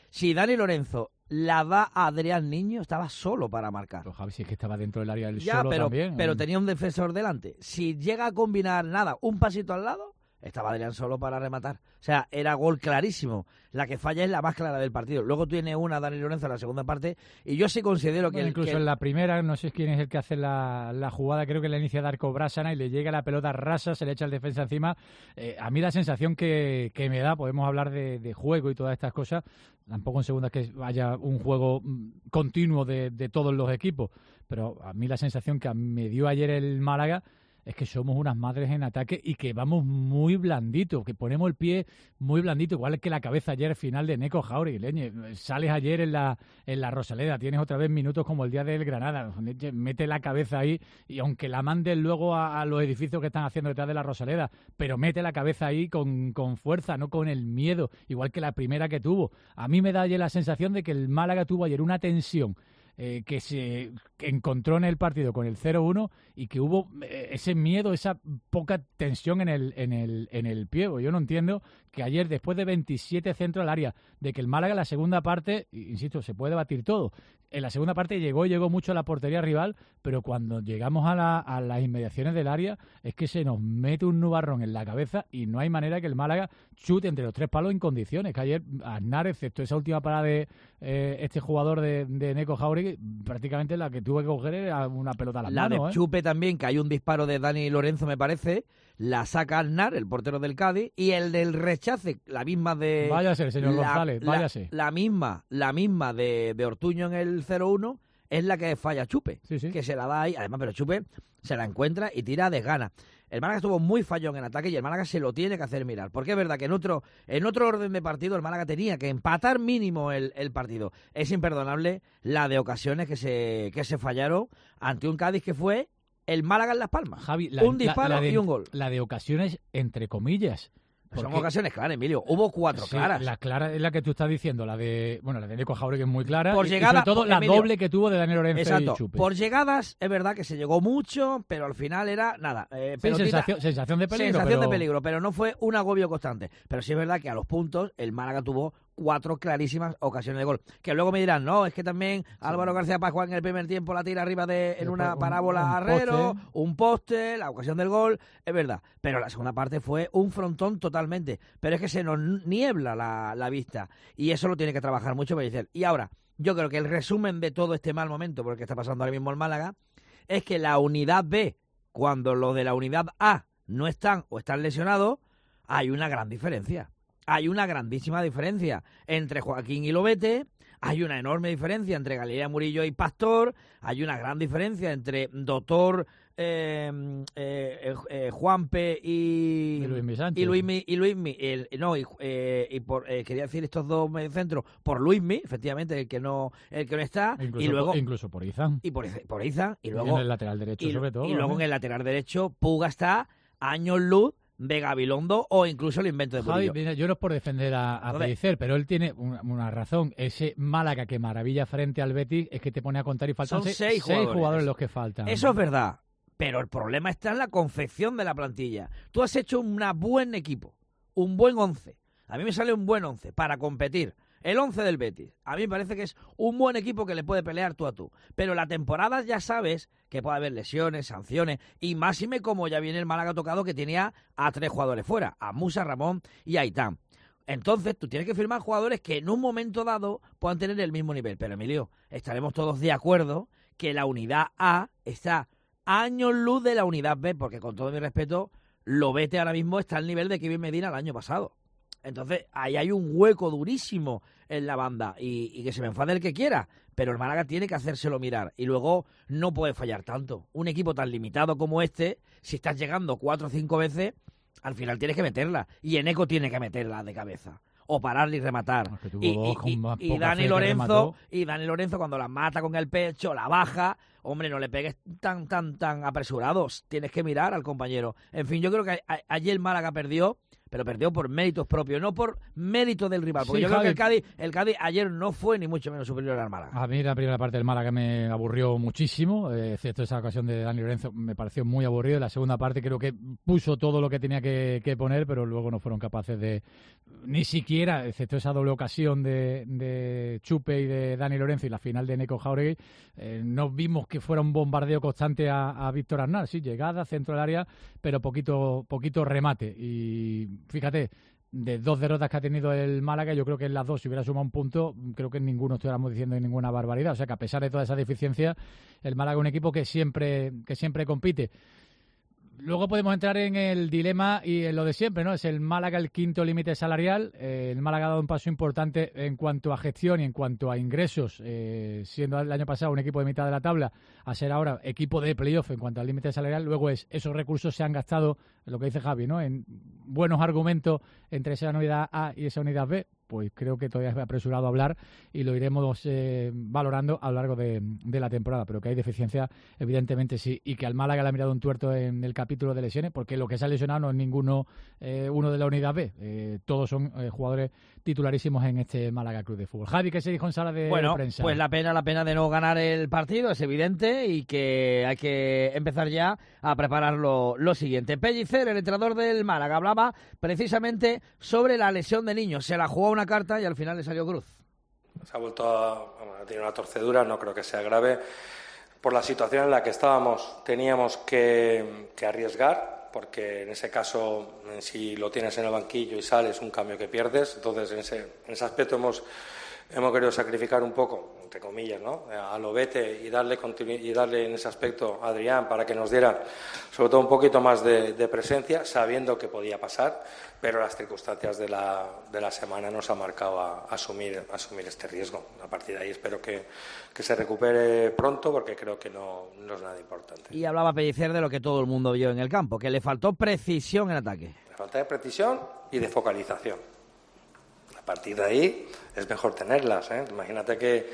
Si Dani Lorenzo la da a Adrián Niño, estaba solo para marcar. Pero Javi, si es que estaba dentro del área del ya, solo pero, también. pero tenía un defensor delante. Si llega a combinar nada, un pasito al lado, estaba Adrián solo para rematar. O sea, era gol clarísimo. La que falla es la más clara del partido. Luego tiene una Dani Lorenzo en la segunda parte y yo sí considero que... Bueno, el, incluso que el... en la primera, no sé quién es el que hace la, la jugada, creo que la inicia Darko Brasana y le llega la pelota rasa, se le echa el defensa encima. Eh, a mí la sensación que, que me da, podemos hablar de, de juego y todas estas cosas, tampoco en segundas que haya un juego continuo de, de todos los equipos, pero a mí la sensación que me dio ayer el Málaga es que somos unas madres en ataque y que vamos muy blanditos, que ponemos el pie muy blandito, igual que la cabeza ayer final de Neco Jauregui. Leñe, sales ayer en la en la Rosaleda, tienes otra vez minutos como el día del Granada, mete la cabeza ahí y aunque la mandes luego a, a los edificios que están haciendo detrás de la Rosaleda, pero mete la cabeza ahí con, con fuerza, no con el miedo, igual que la primera que tuvo. A mí me da ayer la sensación de que el Málaga tuvo ayer una tensión Eh, que se encontró en el partido con el cero uno y que hubo eh, ese miedo, esa poca tensión en el en el en el pie. Yo no entiendo que ayer, después de veintisiete centros al área, de que el Málaga en la segunda parte, insisto, se puede batir todo, en la segunda parte llegó llegó mucho a la portería rival, pero cuando llegamos a, la, a las inmediaciones del área es que se nos mete un nubarrón en la cabeza y no hay manera que el Málaga chute entre los tres palos en condiciones, que ayer Aznar, excepto esa última parada de eh, este jugador de, de Neco Jauregui, prácticamente la que tuve que coger era una pelota a las la manos. La de ¿eh? Chupe también, que hay un disparo de Dani Lorenzo, me parece, la saca Aznar, el portero del Cádiz, y el del rechace, la misma de... Váyase, señor la, González, la, váyase. La misma, la misma de, de Ortuño en el cero uno es la que falla Chupe, sí, sí. que se la da ahí, además, pero Chupe se la encuentra y tira de gana. El Málaga estuvo muy fallón en ataque y el Málaga se lo tiene que hacer mirar. Porque es verdad que en otro en otro orden de partido el Málaga tenía que empatar mínimo el, el partido. Es imperdonable la de ocasiones que se, que se fallaron ante un Cádiz que fue el Málaga en Las Palmas. Javi, la, un disparo la, la de, y un gol. La de ocasiones, entre comillas. Porque... Son ocasiones claras, Emilio. Hubo cuatro sí, claras. La clara es la que tú estás diciendo, la de bueno, la de Neco Jauregui, que es muy clara. Por y, llegada, y sobre todo por, la Emilio, doble que tuvo de Daniel Lorenzo exacto, y Chupe. Por llegadas, es verdad que se llegó mucho, pero al final era nada. Eh, sí, pelotita, sensación, sensación de peligro. Sensación pero... de peligro, pero no fue un agobio constante. Pero sí es verdad que a los puntos el Málaga tuvo cuatro clarísimas ocasiones de gol. Que luego me dirán, no, es que también sí. Álvaro García Pascual en el primer tiempo la tira arriba de en una un, parábola un Arrero, poste. un poste, la ocasión del gol, es verdad. Pero la segunda parte fue un frontón totalmente. Pero es que se nos niebla la, la vista. Y eso lo tiene que trabajar mucho Pellicer. Y ahora, yo creo que el resumen de todo este mal momento, porque está pasando ahora mismo el Málaga, es que la unidad B, cuando los de la unidad A no están o están lesionados, hay una gran diferencia. Hay una grandísima diferencia entre Joaquín y Lobete, hay una enorme diferencia entre Galilea Murillo y Pastor, hay una gran diferencia entre Doctor eh, eh, eh, Juanpe y, y Luismi Sánchez. Y Luismi, y Luismi el, no, y, eh, y por, eh, quería decir estos dos mediocentros por Luismi, efectivamente, el que no el que no está, incluso y luego por, incluso por Izan. Y por, por Izan, y luego y en el lateral derecho y, sobre todo. Y luego ¿no? en el lateral derecho Puga está años luz de Gabilondo o incluso el invento de Murillo. Javi, yo no es por defender a, a Pellicer, pero él tiene una, una razón. Ese Málaga que maravilla frente al Betis es que te pone a contar y faltan seis, seis, jugadores. seis jugadores los que faltan. Eso es verdad, pero el problema está en la confección de la plantilla. Tú has hecho un buen equipo, un buen once. A mí me sale un buen once para competir. El once del Betis. A mí me parece que es un buen equipo que le puede pelear tú a tú. Pero la temporada ya sabes que puede haber lesiones, sanciones, y máxime como ya viene el Málaga tocado que tenía a tres jugadores fuera, a Musa, Ramón y Aitán. Entonces tú tienes que firmar jugadores que en un momento dado puedan tener el mismo nivel. Pero Emilio, estaremos todos de acuerdo que la unidad A está años luz de la unidad B, porque con todo mi respeto, Lobete ahora mismo está al nivel de Kevin Medina el año pasado. Entonces, ahí hay un hueco durísimo en la banda y, y que se me enfade el que quiera, pero el Málaga tiene que hacérselo mirar y luego no puede fallar tanto. Un equipo tan limitado como este, si estás llegando cuatro o cinco veces, al final tienes que meterla y Eneco tiene que meterla de cabeza o pararle y rematar. Es que y, y, y, y Dani Lorenzo y Dani Lorenzo cuando la mata con el pecho, la baja, hombre, no le pegues tan, tan, tan apresurados, tienes que mirar al compañero. En fin, yo creo que a, a, ayer el Málaga perdió, pero perdió por méritos propios, no por mérito del rival, porque sí, yo Javi. creo que el Cádiz, el Cádiz ayer no fue ni mucho menos superior al Málaga. A mí la primera parte del Málaga me aburrió muchísimo, eh, excepto esa ocasión de Dani Lorenzo, me pareció muy aburrido. La segunda parte creo que puso todo lo que tenía que, que poner, pero luego no fueron capaces de, ni siquiera, excepto esa doble ocasión de, de Chupe y de Dani Lorenzo y la final de Neko Jauregui, eh, no vimos que fuera un bombardeo constante a, a Víctor Arnal, sí, llegada, centro del área, pero poquito, poquito remate. Y fíjate, de dos derrotas que ha tenido el Málaga, yo creo que en las dos, si hubiera sumado un punto, creo que en ninguno estuviéramos diciendo ninguna barbaridad. O sea que a pesar de toda esa deficiencia, el Málaga es un equipo que siempre, que siempre compite. Luego podemos entrar en el dilema y en lo de siempre, ¿no? Es el Málaga el quinto límite salarial. Eh, el Málaga ha dado un paso importante en cuanto a gestión y en cuanto a ingresos, eh, siendo el año pasado un equipo de mitad de la tabla, a ser ahora equipo de playoff en cuanto al límite salarial. Luego es esos recursos se han gastado, lo que dice Javi, ¿no? En buenos argumentos entre esa unidad A y esa unidad B. Pues creo que todavía es apresurado a hablar y lo iremos eh, valorando a lo largo de, de la temporada, pero que hay deficiencia, evidentemente sí, y que al Málaga le ha mirado un tuerto en el capítulo de lesiones, porque lo que se ha lesionado no es ninguno eh, uno de la unidad B, eh, todos son eh, jugadores titularísimos en este Málaga Club de Fútbol. Javi, ¿qué se dijo en sala de bueno, prensa? Pues la pena, la pena de no ganar el partido, es evidente, y que hay que empezar ya a preparar lo, lo siguiente. Pellicer, el entrenador del Málaga, hablaba precisamente sobre la lesión de Niño, se la jugó una carta y al final le salió cruz. Se ha vuelto a, a tener una torcedura, no creo que sea grave. Por la situación en la que estábamos, teníamos que, que arriesgar, porque en ese caso, si lo tienes en el banquillo y sales, un cambio que pierdes. Entonces, en ese, en ese aspecto hemos, hemos querido sacrificar un poco, entre comillas, ¿no?, a Lobete y darle, y darle en ese aspecto a Adrián para que nos diera, sobre todo, un poquito más de, de presencia, sabiendo que podía pasar, pero las circunstancias de la, de la semana nos han marcado a, a asumir, a asumir este riesgo. A partir de ahí espero que, que se recupere pronto, porque creo que no, no es nada importante. Y hablaba Pellicer de lo que todo el mundo vio en el campo, que le faltó precisión en ataque. Le falta de precisión y de focalización. A partir de ahí es mejor tenerlas, ¿eh? Imagínate que,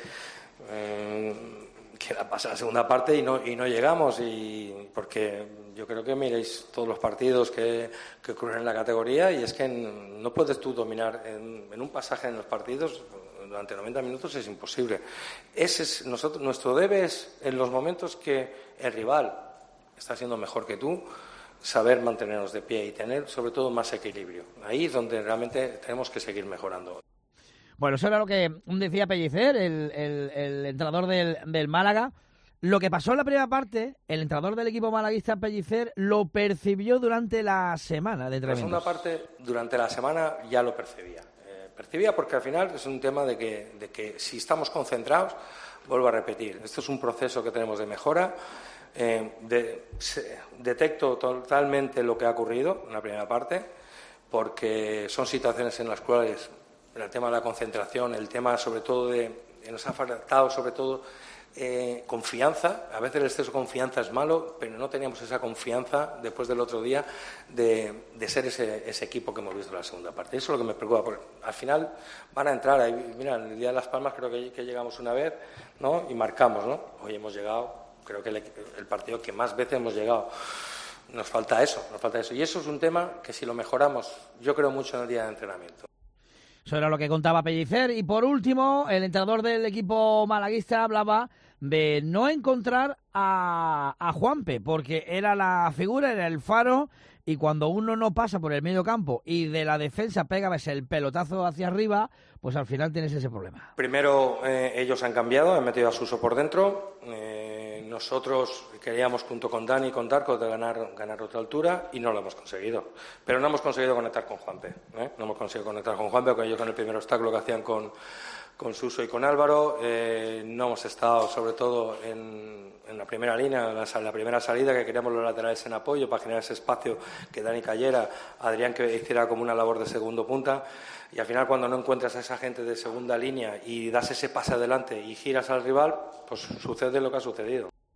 eh, que la pasa la segunda parte y no, y no llegamos, y porque yo creo que miréis todos los partidos que, que ocurren en la categoría, y es que en, no puedes tú dominar en, en un pasaje en los partidos durante noventa minutos, es imposible. Ese es nosotros, nuestro debe es en los momentos que el rival está siendo mejor que tú, saber mantenernos de pie y tener, sobre todo, más equilibrio. Ahí es donde realmente tenemos que seguir mejorando. Bueno, eso era lo que decía Pellicer, el, el, el entrenador del, del Málaga. Lo que pasó en la primera parte, el entrenador del equipo malaguista, Pellicer, lo percibió durante la semana de entrenamientos. La segunda parte, durante la semana, ya lo percibía. Eh, percibía porque al final es un tema de que, de que si estamos concentrados, vuelvo a repetir, esto es un proceso que tenemos de mejora. Eh, de, se, detecto totalmente lo que ha ocurrido en la primera parte, porque son situaciones en las cuales el tema de la concentración, el tema sobre todo de, nos ha faltado sobre todo eh, confianza. A veces el exceso de confianza es malo, pero no teníamos esa confianza después del otro día de, de ser ese, ese equipo que hemos visto en la segunda parte. Eso es lo que me preocupa, porque al final van a entrar ahí. Mira, en el día de Las Palmas creo que, que llegamos una vez, ¿no?, y marcamos, ¿no? Hoy hemos llegado, creo que el, el partido que más veces hemos llegado. Nos falta eso, nos falta eso. Y eso es un tema que, si lo mejoramos, yo creo mucho en el día de entrenamiento. Eso era lo que contaba Pellicer. Y por último, el entrenador del equipo malaguista hablaba de no encontrar a, a Juanpe, porque era la figura, era el faro, y cuando uno no pasa por el medio campo y de la defensa pega ves, el pelotazo hacia arriba, pues al final tienes ese problema. Primero, eh, ellos han cambiado, han metido a Suso por dentro. Eh, nosotros queríamos, junto con Dani y con Darko, de ganar, ganar otra altura, y no lo hemos conseguido. Pero no hemos conseguido conectar con Juanpe, ¿eh? No hemos conseguido conectar con Juanpe, porque ellos con el primer obstáculo que hacían con, con Suso y con Álvaro. Eh, no hemos estado, sobre todo, en, en la primera línea, en la, en la primera salida, que queríamos los laterales en apoyo para generar ese espacio, que Dani cayera, Adrián que hiciera como una labor de segundo punta. Y al final, cuando no encuentras a esa gente de segunda línea y das ese pase adelante y giras al rival, pues sucede lo que ha sucedido.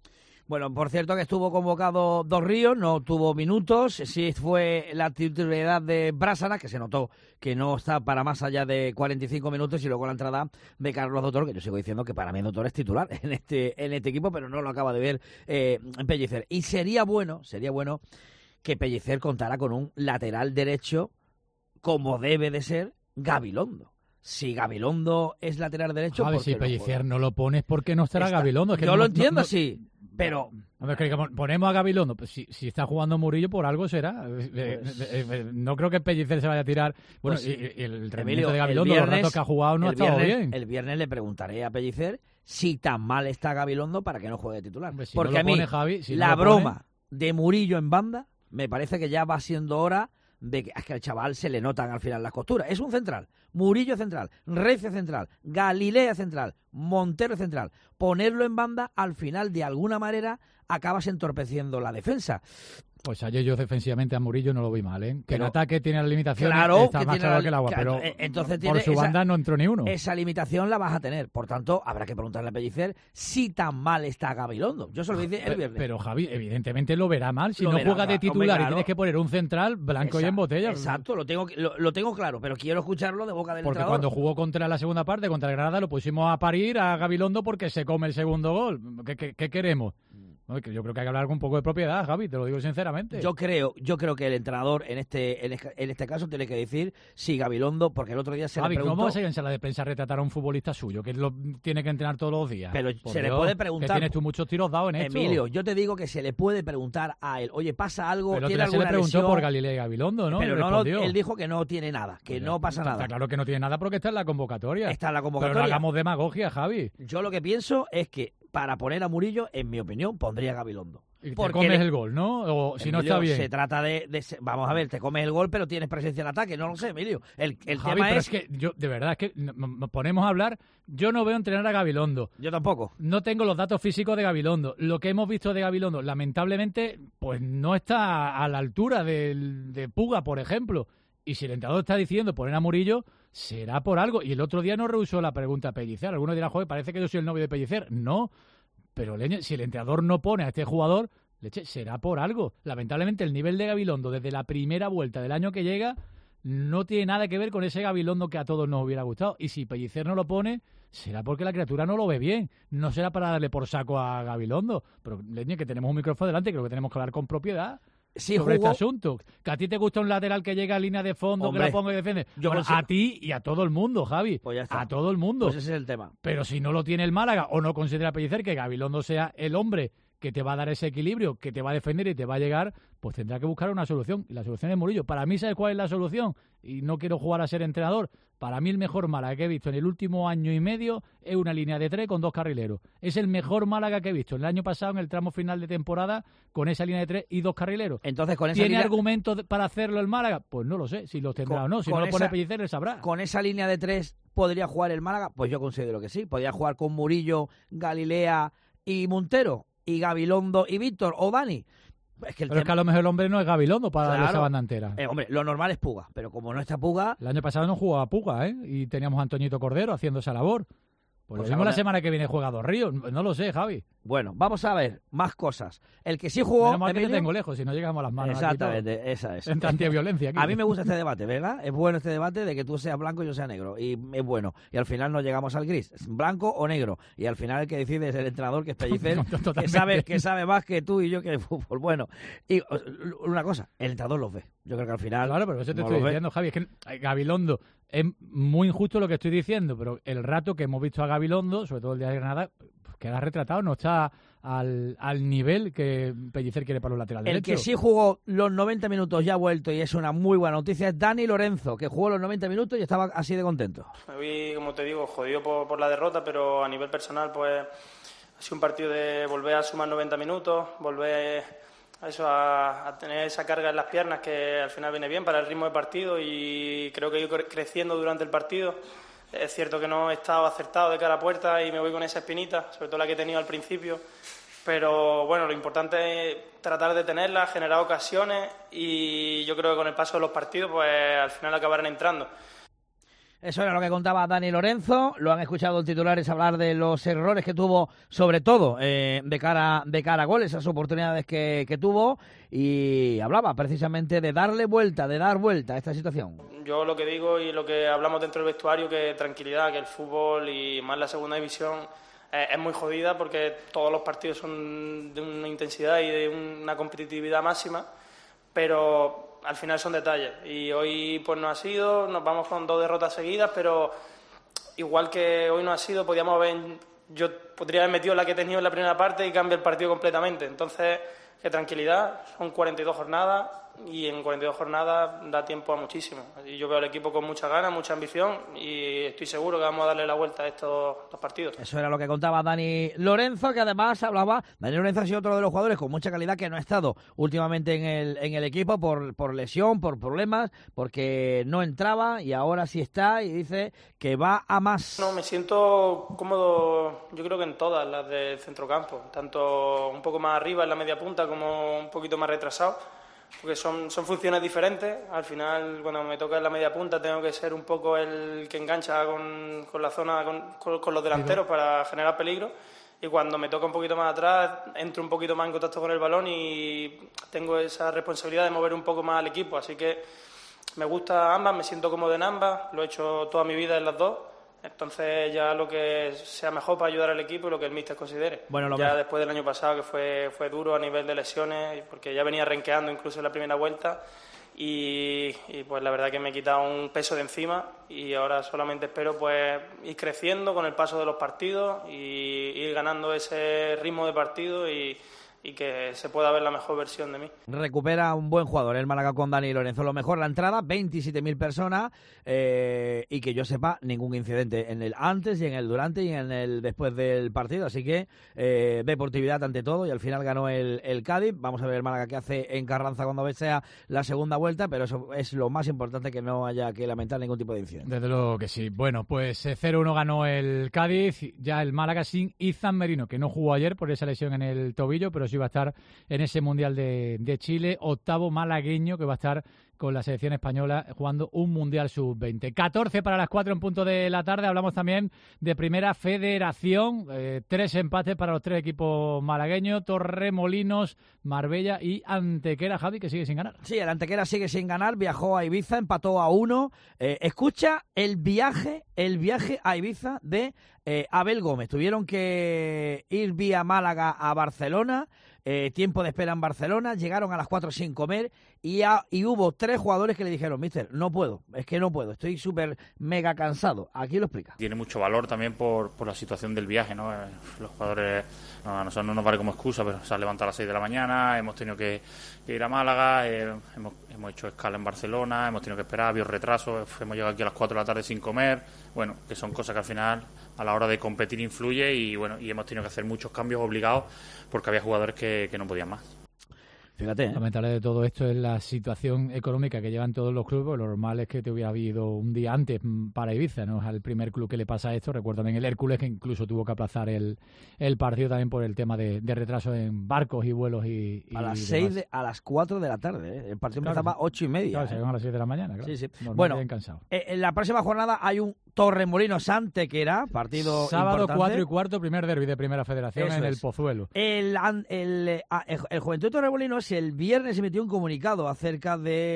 Bueno, por cierto que estuvo convocado Dos Ríos, no tuvo minutos, sí fue la titularidad de Brásana, que se notó que no está para más allá de cuarenta y cinco minutos, y luego la entrada de Carlos Doctor, que yo sigo diciendo que para mí Doctor es titular en este en este equipo, pero no lo acaba de ver eh, Pellicer. Y sería bueno, sería bueno que Pellicer contara con un lateral derecho como debe de ser Gabilondo. Si Gabilondo es lateral derecho... A ver, si Pellicer no lo pones, ¿por qué no estará Está. Gabilondo? Es que yo no, lo entiendo, no, no, sí, pero... A ver, que ponemos a Gabilondo, pues si, si está jugando Murillo, por algo será. Pues, eh, eh, eh, no creo que Pellicer se vaya a tirar... Bueno, pues, y, y el rendimiento Emilio, de Gabilondo, viernes, los ratos que ha jugado, no ha estado viernes, bien. El viernes le preguntaré a Pellicer si tan mal está Gabilondo para que no juegue titular. Hombre, si Porque no a mí, pone, Javi, si la no broma pone... de Murillo en banda, me parece que ya va siendo hora... de que, es que al chaval se le notan al final las costuras. Es un central, Murillo central, Recio central, Galilea central, Montero central. Ponerlo en banda, al final, de alguna manera, acabas entorpeciendo la defensa. Pues ayer yo defensivamente a Murillo no lo vi mal, ¿eh? Que pero, en ataque tiene las limitaciones, claro, está que más claro la, que el agua, claro, pero entonces por su esa, banda no entró ni uno. Esa limitación la vas a tener, por tanto, habrá que preguntarle a Pellicer si tan mal está Gabilondo. Yo se lo dije el viernes. Pero Javi, evidentemente lo verá mal, si lo no verá, juega de titular, hombre, claro, y tienes que poner un central blanco exacto, y en botella. Exacto, lo tengo, lo, lo tengo claro, pero quiero escucharlo de boca del porque entrenador. Cuando jugó contra la segunda parte, contra el Granada, lo pusimos a parir a Gabilondo porque se come el segundo gol. ¿Qué, qué, qué queremos? No, yo creo que hay que hablar con un poco de propiedad, Javi, te lo digo sinceramente. Yo creo, yo creo que el entrenador en este, en este, en este caso tiene que decir si Gabilondo, porque el otro día se Javi, le preguntó... ¿cómo vas a ir en sala de prensa a retratar a un futbolista suyo que lo tiene que entrenar todos los días? Pero Por se Dios, le puede preguntar... Que tienes tú muchos tiros dados en esto. Emilio, yo te digo que se le puede preguntar a él, oye, ¿pasa algo? Pero ¿Tiene se le preguntó lesión? por Galilea y Gabilondo, ¿no? Pero no, no, él dijo que no tiene nada, que pues no pasa está nada. Está claro que no tiene nada porque está en la convocatoria. Está en la convocatoria. Pero no hagamos demagogia, Javi. Yo lo que pienso es que para poner a Murillo, en mi opinión, pondría a Gabilondo. Y te comes le... el gol, ¿no? O si Emilio, no está bien. Se trata de, de... Vamos a ver, te comes el gol, pero tienes presencia en ataque. No lo sé, Emilio. El, el Javi, tema pero es... es que yo, de verdad, es que nos ponemos a hablar... Yo no veo entrenar a Gabilondo. Yo tampoco. No tengo los datos físicos de Gabilondo. Lo que hemos visto de Gabilondo, lamentablemente, pues no está a la altura de, de Puga, por ejemplo. Y si el entrenador está diciendo poner a Murillo, será por algo. Y el otro día no rehusó la pregunta a Pellicer. Algunos dirán, joder, parece que yo soy el novio de Pellicer. No. Pero leñe, si el entrenador no pone a este jugador, leche, será por algo. Lamentablemente el nivel de Gabilondo desde la primera vuelta del año que llega no tiene nada que ver con ese Gabilondo que a todos nos hubiera gustado. Y si Pellicer no lo pone, será porque la criatura no lo ve bien. No será para darle por saco a Gabilondo. Pero leñe, que tenemos un micrófono delante, creo que tenemos que hablar con propiedad. Sí, sobre jugó... este asunto. Que a ti te gusta un lateral que llega a línea de fondo, hombre, que la ponga y defiende. Yo bueno, consigo... A ti y a todo el mundo, Javi. Pues ya está. A todo el mundo. Pues ese es el tema. Pero si no lo tiene el Málaga o no considera Pellicer que Gabilondo sea el hombre que te va a dar ese equilibrio, que te va a defender y te va a llegar, pues tendrá que buscar una solución. Y la solución es Murillo. Para mí, ¿sabes cuál es la solución? Y no quiero jugar a ser entrenador. Para mí el mejor Málaga que he visto en el último año y medio es una línea de tres con dos carrileros. Es el mejor Málaga que he visto el año pasado en el tramo final de temporada con esa línea de tres y dos carrileros. Entonces, con esa ¿Tiene línea... argumentos para hacerlo el Málaga? Pues no lo sé, si los tendrá con, o no. Si no lo esa... pone Pellicer, él sabrá. Con esa línea de tres, ¿podría jugar el Málaga? Pues yo considero que sí. Podría jugar con Murillo, Galilea y Montero, y Gabilondo y Víctor o Dani. Es que el pero tema... es que a lo mejor el hombre no es Gabilondo para claro. darle esa banda entera. Eh, hombre, lo normal es Puga, pero como no está Puga... El año pasado no jugaba Puga, ¿eh? Y teníamos a Antoñito Cordero haciendo esa labor. Pues, pues lo mismo la semana que viene juega Dos Ríos. No lo sé, Javi. Bueno, vamos a ver más cosas. El que sí jugó... Menos mal que te tengo lejos, si no llegamos a las manos. Exactamente, esa es. En antiviolencia. A mí me gusta este debate, ¿verdad? Es bueno este debate de que tú seas blanco y yo sea negro. Y es bueno. Y al final no llegamos al gris. Blanco o negro. Y al final el que decide es el entrenador, que es Pellicer, que sabe, que sabe más que tú y yo que de fútbol. Bueno, y una cosa, el entrenador los ve. Yo creo que al final... Claro, pero eso te no estoy diciendo, ve. Javi. Es que Gabilondo... Es muy injusto lo que estoy diciendo, pero el rato que hemos visto a Gabilondo, sobre todo el día de Granada, pues queda retratado, no está al, al nivel que Pellicer quiere para los laterales derechos. El que sí jugó los noventa minutos ya ha vuelto y es una muy buena noticia es Dani Lorenzo, que jugó los noventa minutos y estaba así de contento. Me vi, como te digo, jodido por, por la derrota, pero a nivel personal pues ha sido un partido de volver a sumar noventa minutos, volver... A eso, a, a tener esa carga en las piernas que al final viene bien para el ritmo de partido y creo que he ido creciendo durante el partido. Es cierto que no he estado acertado de cara a puerta y me voy con esa espinita, sobre todo la que he tenido al principio. Pero bueno, lo importante es tratar de tenerla, generar ocasiones y yo creo que con el paso de los partidos pues al final acabarán entrando. Eso era lo que contaba Dani Lorenzo. Lo han escuchado en titulares hablar de los errores que tuvo, sobre todo eh, de cara de cara a gol, esas oportunidades que, que tuvo, y hablaba precisamente de darle vuelta, de dar vuelta a esta situación. Yo lo que digo y lo que hablamos dentro del vestuario, que tranquilidad, que el fútbol y más la segunda división eh, es muy jodida porque todos los partidos son de una intensidad y de una competitividad máxima, pero al final son detalles, y hoy pues no ha sido, nos vamos con dos derrotas seguidas, pero igual que hoy no ha sido, podíamos haber, yo podría haber metido la que he tenido en la primera parte y cambia el partido completamente. Entonces, que tranquilidad, son cuarenta y dos jornadas y en cuarenta y dos jornadas da tiempo a muchísimo. Y yo veo al equipo con mucha ganas, mucha ambición, y estoy seguro que vamos a darle la vuelta a estos, estos partidos. Eso era lo que contaba Dani Lorenzo, que además hablaba. Dani Lorenzo ha sido otro de los jugadores con mucha calidad que no ha estado últimamente en el, en el equipo por, por lesión, por problemas, porque no entraba, y ahora sí está, y dice que va a más. No, me siento cómodo, yo creo que en todas las del centrocampo, tanto un poco más arriba en la media punta como un poquito más retrasado, porque son, son funciones diferentes. Al final, cuando me toca en la media punta, tengo que ser un poco el que engancha con, con la zona, con, con, con los delanteros para generar peligro, y cuando me toca un poquito más atrás, entro un poquito más en contacto con el balón y tengo esa responsabilidad de mover un poco más al equipo. Así que me gusta ambas, me siento cómodo en ambas, lo he hecho toda mi vida en las dos. Entonces ya lo que sea mejor para ayudar al equipo y lo que el míster considere. Bueno, lo ya mejor. Después del año pasado, que fue fue duro a nivel de lesiones, porque ya venía renqueando incluso en la primera vuelta, y, y pues la verdad que me he quitado un peso de encima, y ahora solamente espero pues ir creciendo con el paso de los partidos y ir ganando ese ritmo de partido y y que se pueda ver la mejor versión de mí. Recupera un buen jugador el Málaga con Dani Lorenzo. Lo mejor, la entrada, veintisiete mil personas, eh, y que yo sepa, ningún incidente en el antes y en el durante y en el después del partido. Así que eh, deportividad ante todo, y al final ganó el, el Cádiz. Vamos a ver el Málaga qué hace en Carranza cuando sea la segunda vuelta, pero eso es lo más importante, que no haya que lamentar ningún tipo de incidente. Desde luego que sí. Bueno, pues cero uno ganó el Cádiz, ya el Málaga sin Izan Merino, que no jugó ayer por esa lesión en el tobillo, pero sí va a estar en ese Mundial de, de Chile. Octavo malagueño que va a estar con la selección española jugando un Mundial sub veinte. catorce para las cuatro en punto de la tarde. Hablamos también de Primera Federación. Eh, tres empates para los tres equipos malagueños. Torremolinos, Marbella y Antequera, Javi, que sigue sin ganar. Sí, el Antequera sigue sin ganar. Viajó a Ibiza, empató a uno. Eh, escucha el viaje, el viaje a Ibiza de eh, Abel Gómez. Tuvieron que ir vía Málaga a Barcelona. Eh, tiempo de espera en Barcelona, llegaron a las cuatro sin comer, y, a, y hubo tres jugadores que le dijeron: mister, no puedo, es que no puedo, estoy súper mega cansado. Aquí lo explica. Tiene mucho valor también por, por la situación del viaje, ¿no? Eh, los jugadores, no, a nosotros no nos vale como excusa, pero se han levantado a las seis de la mañana, hemos tenido que, que ir a Málaga, eh, hemos, hemos hecho escala en Barcelona, hemos tenido que esperar, había retrasos, hemos llegado aquí a las cuatro de la tarde sin comer, bueno, que son cosas que al final a la hora de competir influye, y bueno, y hemos tenido que hacer muchos cambios obligados porque había jugadores que, que no podían más. Fíjate, ¿eh? Lamentable de todo esto es la situación económica que llevan todos los clubes. Lo normal es que te hubiera habido un día antes para Ibiza, no es al primer club que le pasa esto. Recuerdo también el Hércules, que incluso tuvo que aplazar el, el partido también por el tema de, de retraso en barcos y vuelos y, y a las seis de, a las cuatro de la tarde, ¿eh? El partido claro, empezaba a ocho y media. Claro, ¿eh? se llegan a las seis de la mañana, claro. Sí, sí. Normal, bueno, bien cansado. Eh, en la próxima jornada hay un Torremolinos Antequera, partido sábado importante. cuatro y cuarto, primer derbi de Primera Federación. Eso en es. El Pozuelo. El, el, el, el, el Juventud Torremolinos el viernes emitió un comunicado acerca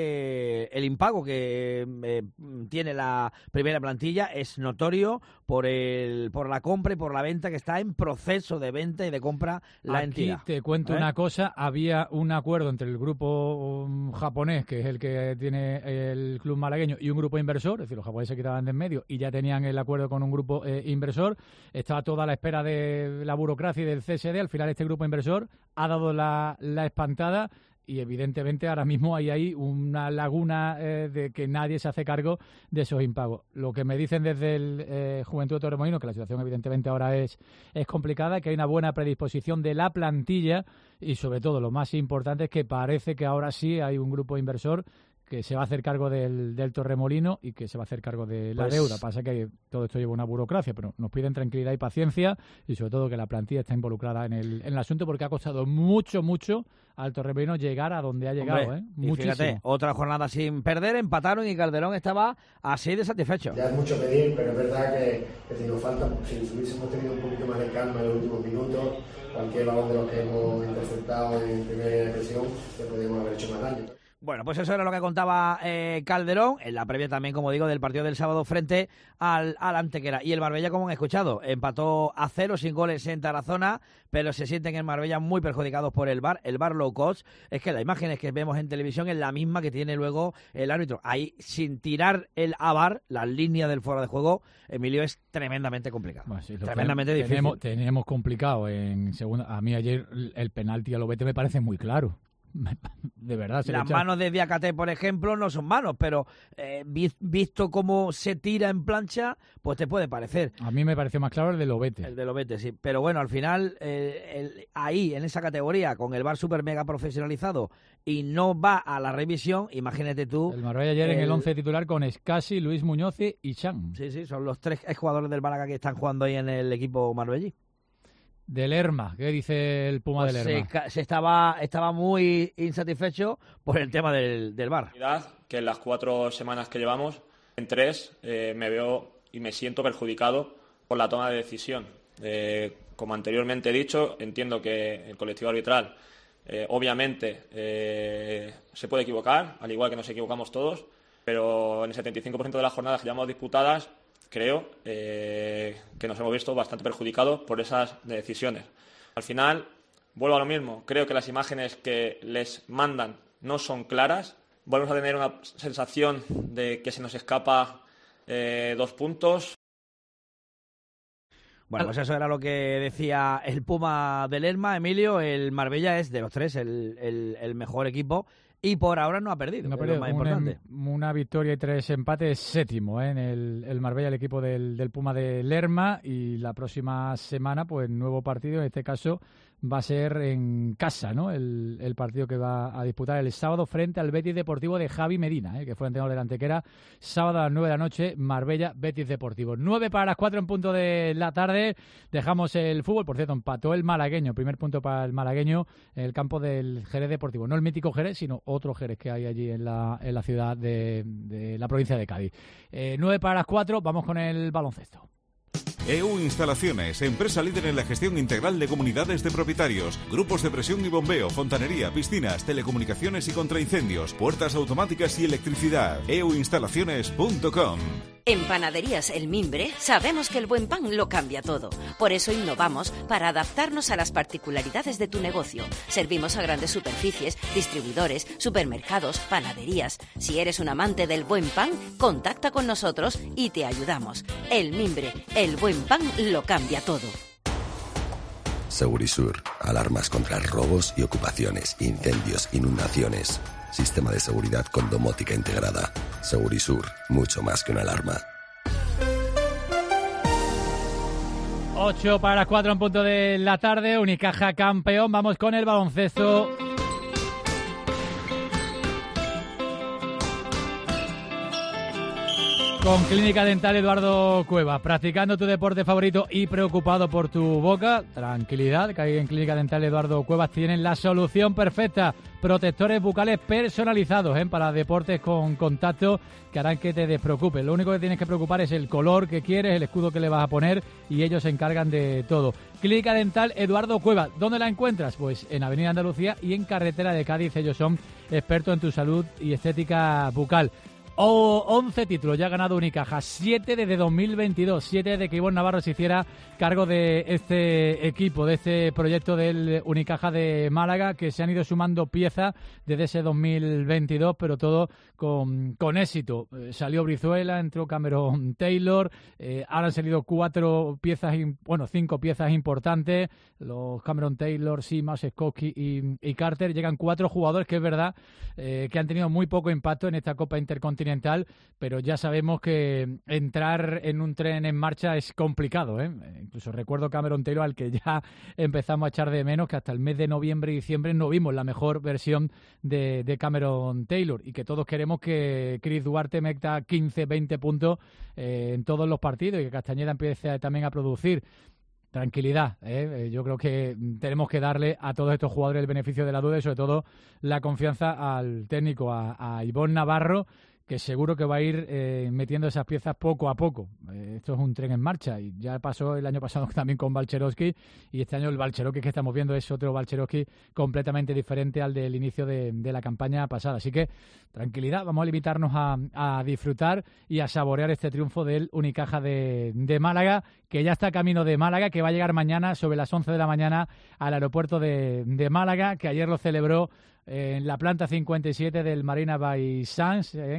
de el impago que eh, tiene la primera plantilla. Es notorio por el por la compra y por la venta, que está en proceso de venta y de compra la Aquí entidad. Te cuento ¿Eh? una cosa, había un acuerdo entre el grupo um, japonés, que es el que tiene el club malagueño, y un grupo inversor, es decir, los japoneses se quitaban de en medio y ya tenían el acuerdo con un grupo eh, inversor. Estaba toda la espera de la burocracia y del C S D. Al final este grupo inversor ha dado la, la espantada, y evidentemente ahora mismo hay ahí una laguna eh, de que nadie se hace cargo de esos impagos. Lo que me dicen desde el eh, Juventud de Torremolinos, que la situación evidentemente ahora es, es complicada, que hay una buena predisposición de la plantilla, y sobre todo lo más importante es que parece que ahora sí hay un grupo inversor que se va a hacer cargo del, del Torremolino y que se va a hacer cargo de la Pues... deuda. Pasa que todo esto lleva una burocracia, pero nos piden tranquilidad y paciencia y sobre todo que la plantilla está involucrada en el, en el asunto porque ha costado mucho, mucho al Torremolino llegar a donde ha llegado. Hombre, ¿eh? y Muchísimo. fíjate, otra jornada sin perder, empataron y Calderón estaba así de satisfecho. Ya es mucho pedir, pero es verdad que, que si nos falta, si hubiésemos tenido un poquito más de calma en los últimos minutos, cualquier balón de los que hemos interceptado en primera impresión, le podríamos haber hecho más daño. Bueno, pues eso era lo que contaba eh, Calderón, en la previa también, como digo, del partido del sábado frente al, al Antequera. Y el Marbella, como han escuchado, empató a cero sin goles en Tarazona, pero se sienten en Marbella muy perjudicados por el V A R, el V A R low cost. Es que la imagen que vemos en televisión es la misma que tiene luego el árbitro. Ahí, sin tirar el A V A R, la línea del fuera de juego, Emilio, es tremendamente complicado. Bueno, sí, tremendamente ten, difícil. Tenemos, tenemos complicado en segunda. A mí ayer el penalti a Lobete me parece muy claro. De verdad. Se Las echa... manos de Diacate, por ejemplo, no son manos, pero eh, visto cómo se tira en plancha, pues te puede parecer. A mí me pareció más claro el de Lobete. El de Lobete, sí. Pero bueno, al final, eh, el, ahí, en esa categoría, con el V A R super mega profesionalizado y no va a la revisión, imagínate tú. El Marbella ayer el... en el once titular con Escasi, Luis Muñoz y Chan. Sí, sí, son los tres exjugadores del Málaga que están jugando ahí en el equipo marbellí. Del Lerma, ¿qué dice el Puma pues del Lerma? Se, se estaba, estaba muy insatisfecho por el tema del, del V A R. Que en las cuatro semanas que llevamos, en tres, eh, me veo y me siento perjudicado por la toma de decisión. Eh, como anteriormente he dicho, entiendo que el colectivo arbitral, eh, obviamente, eh, se puede equivocar, al igual que nos equivocamos todos, pero en el setenta y cinco por ciento de las jornadas que llevamos disputadas, creo eh, que nos hemos visto bastante perjudicados por esas decisiones. Al final, vuelvo a lo mismo, creo que las imágenes que les mandan no son claras, volvemos a tener una sensación de que se nos escapa eh, dos puntos. Bueno, pues eso era lo que decía el Puma del Lerma, Emilio. El Marbella es, de los tres, el, el, el mejor equipo. Y por ahora no ha perdido, no ha perdido, es lo más una, importante. Una victoria y tres empates, séptimo ¿eh? en el, el Marbella, el equipo del, del Puma de Lerma. Y la próxima semana, pues nuevo partido, en este caso va a ser en casa, ¿no? El, el partido que va a disputar el sábado frente al Betis Deportivo de Javi Medina, ¿eh? que fue entrenador del Antequera. Sábado a las nueve de la noche, Marbella, Betis Deportivo. nueve para las cuatro en punto de la tarde. Dejamos el fútbol. Por cierto, empató el malagueño. Primer punto para el malagueño en el campo del Jerez Deportivo. No el mítico Jerez, sino otro Jerez que hay allí en la, en la ciudad de, de la provincia de Cádiz. Eh, nueve para las cuatro, vamos con el baloncesto. E U Instalaciones, empresa líder en la gestión integral de comunidades de propietarios, grupos de presión y bombeo, fontanería, piscinas, telecomunicaciones y contraincendios, puertas automáticas y electricidad. e u instalaciones punto com. En Panaderías El Mimbre sabemos que el buen pan lo cambia todo. Por eso innovamos para adaptarnos a las particularidades de tu negocio. Servimos a grandes superficies, distribuidores, supermercados, panaderías. Si eres un amante del buen pan, contacta con nosotros y te ayudamos. El Mimbre, el buen pan lo cambia todo. Segurisur, alarmas contra robos y ocupaciones, incendios, inundaciones. Sistema de seguridad con domótica integrada. Segurisur, mucho más que una alarma. ocho para las cuatro en punto de la tarde, Unicaja campeón. Vamos con el baloncesto. Con Clínica Dental Eduardo Cuevas, practicando tu deporte favorito y preocupado por tu boca. Tranquilidad, que ahí en Clínica Dental Eduardo Cuevas tienen la solución perfecta. Protectores bucales personalizados ¿eh? para deportes con contacto que harán que te despreocupes. Lo único que tienes que preocupar es el color que quieres, el escudo que le vas a poner y ellos se encargan de todo. Clínica Dental Eduardo Cuevas, ¿dónde la encuentras? Pues en Avenida Andalucía y en Carretera de Cádiz. Ellos son expertos en tu salud y estética bucal. O once títulos ya ha ganado Unicaja, siete desde dos mil veintidós, siete desde que Ivonne Navarro se hiciera cargo de este equipo, de este proyecto del Unicaja de Málaga, que se han ido sumando piezas desde ese dos mil veintidós, pero todo con, con éxito. Eh, salió Brizuela, entró Cameron Taylor, eh, ahora han salido cuatro piezas, bueno, cinco piezas importantes, los Cameron Taylor, Simas, Skokie y, y Carter. Llegan cuatro jugadores que es verdad eh, que han tenido muy poco impacto en esta Copa Intercontinental Intercontinental, pero ya sabemos que entrar en un tren en marcha es complicado, ¿eh? Incluso recuerdo Cameron Taylor, al que ya empezamos a echar de menos, que hasta el mes de noviembre y diciembre no vimos la mejor versión de, de Cameron Taylor, y que todos queremos que Chris Duarte meta quince, veinte puntos eh, en todos los partidos y que Castañeda empiece también a producir. Tranquilidad, ¿eh? Yo creo que tenemos que darle a todos estos jugadores el beneficio de la duda y sobre todo la confianza al técnico, a, a Ivonne Navarro, que seguro que va a ir eh, metiendo esas piezas poco a poco. Eh, esto es un tren en marcha y ya pasó el año pasado también con Balcherowski, y este año el Balcherowski que estamos viendo es otro Balcherowski completamente diferente al del inicio de, de la campaña pasada. Así que tranquilidad, vamos a limitarnos a, a disfrutar y a saborear este triunfo del Unicaja de, de Málaga, que ya está camino de Málaga, que va a llegar mañana sobre las once de la mañana al aeropuerto de, de Málaga, que ayer lo celebró en la planta cincuenta y siete del Marina Bay Sands. ¿eh?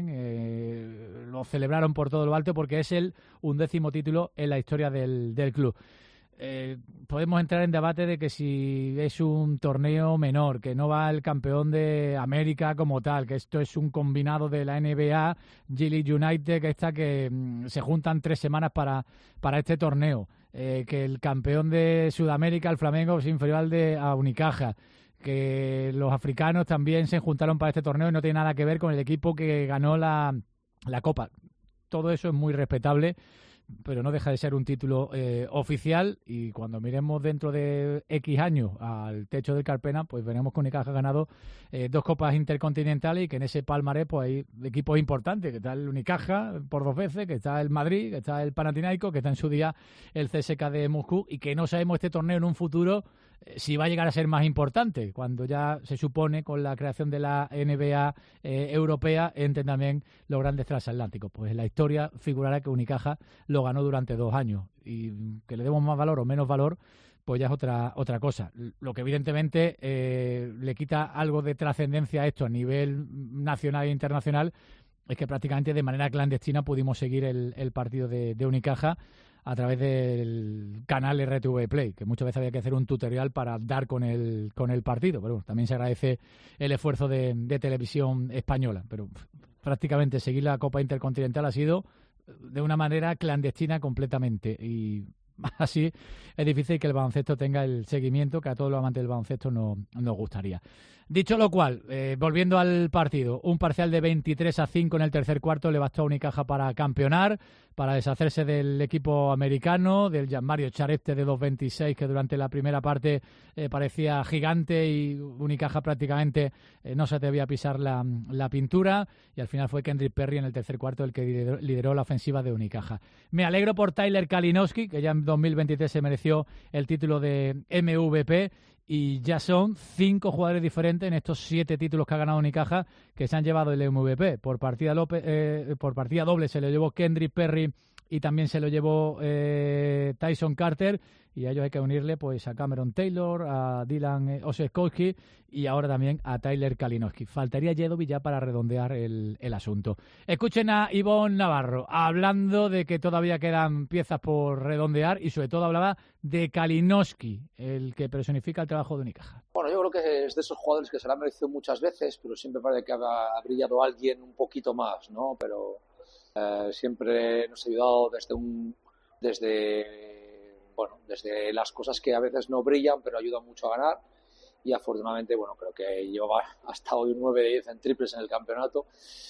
Eh, lo celebraron por todo lo alto porque es el undécimo título en la historia del, del club. Eh, podemos entrar en debate de que si es un torneo menor, que no va el campeón de América como tal, que esto es un combinado de la N B A, G League United, que está que mm, se juntan tres semanas para, para este torneo, eh, que el campeón de Sudamérica, el Flamengo, es inferior al de a Unicaja, que los africanos también se juntaron para este torneo y no tiene nada que ver con el equipo que ganó la, la Copa. Todo eso es muy respetable, pero no deja de ser un título eh, oficial, y cuando miremos dentro de X años al techo del Carpena, pues veremos que Unicaja ha ganado eh, dos Copas Intercontinentales y que en ese palmarés pues hay equipos importantes, que está el Unicaja por dos veces, que está el Madrid, que está el Panathinaikos, que está en su día el C S K de Moscú, y que no sabemos este torneo en un futuro eh, si va a llegar a ser más importante, cuando ya se supone con la creación de la N B A eh, europea entren también los grandes transatlánticos. Pues en la historia figurará que Unicaja lo ganó durante dos años, y que le demos más valor o menos valor pues ya es otra otra cosa. Lo que evidentemente eh, le quita algo de trascendencia a esto a nivel nacional e internacional es que prácticamente de manera clandestina pudimos seguir el, el partido de, de Unicaja a través del canal R T V Play, que muchas veces había que hacer un tutorial para dar con el con el partido, pero bueno, también se agradece el esfuerzo de, de Televisión Española, pero prácticamente seguir la Copa Intercontinental ha sido de una manera clandestina completamente, y así es difícil que el baloncesto tenga el seguimiento que a todos los amantes del baloncesto no, nos gustaría. Dicho lo cual, eh, volviendo al partido, un parcial de veintitrés a cinco en el tercer cuarto le bastó a Unicaja para campeonar, para deshacerse del equipo americano, del Gianmario Chareste de dos veintiséis, que durante la primera parte eh, parecía gigante y Unicaja prácticamente eh, no se atrevía a pisar la, la pintura, y al final fue Kendrick Perry en el tercer cuarto el que lideró, lideró la ofensiva de Unicaja. Me alegro por Tyler Kalinowski, que ya en dos mil veintitrés se mereció el título de M V P, y ya son cinco jugadores diferentes en estos siete títulos que ha ganado Unicaja que se han llevado el M V P. Por partida, Lope, eh, por partida doble se lo llevó Kendrick Perry y también se lo llevó eh, Tyson Carter, y a ellos hay que unirle pues a Cameron Taylor, a Dylan Osetkowski y ahora también a Tyler Kalinowski. Faltaría Jedovic ya para redondear el, el asunto. Escuchen a Ivonne Navarro hablando de que todavía quedan piezas por redondear, y sobre todo hablaba de Kalinowski, el que personifica el trabajo de Unicaja. Bueno, yo creo que es de esos jugadores que se lo han merecido muchas veces, pero siempre parece que ha, ha brillado alguien un poquito más, ¿no? Pero eh, siempre nos ha ayudado desde un desde bueno, desde las cosas que a veces no brillan, pero ayudan mucho a ganar, y afortunadamente, bueno, creo que lleva hasta hoy un nueve de diez en triples en el campeonato,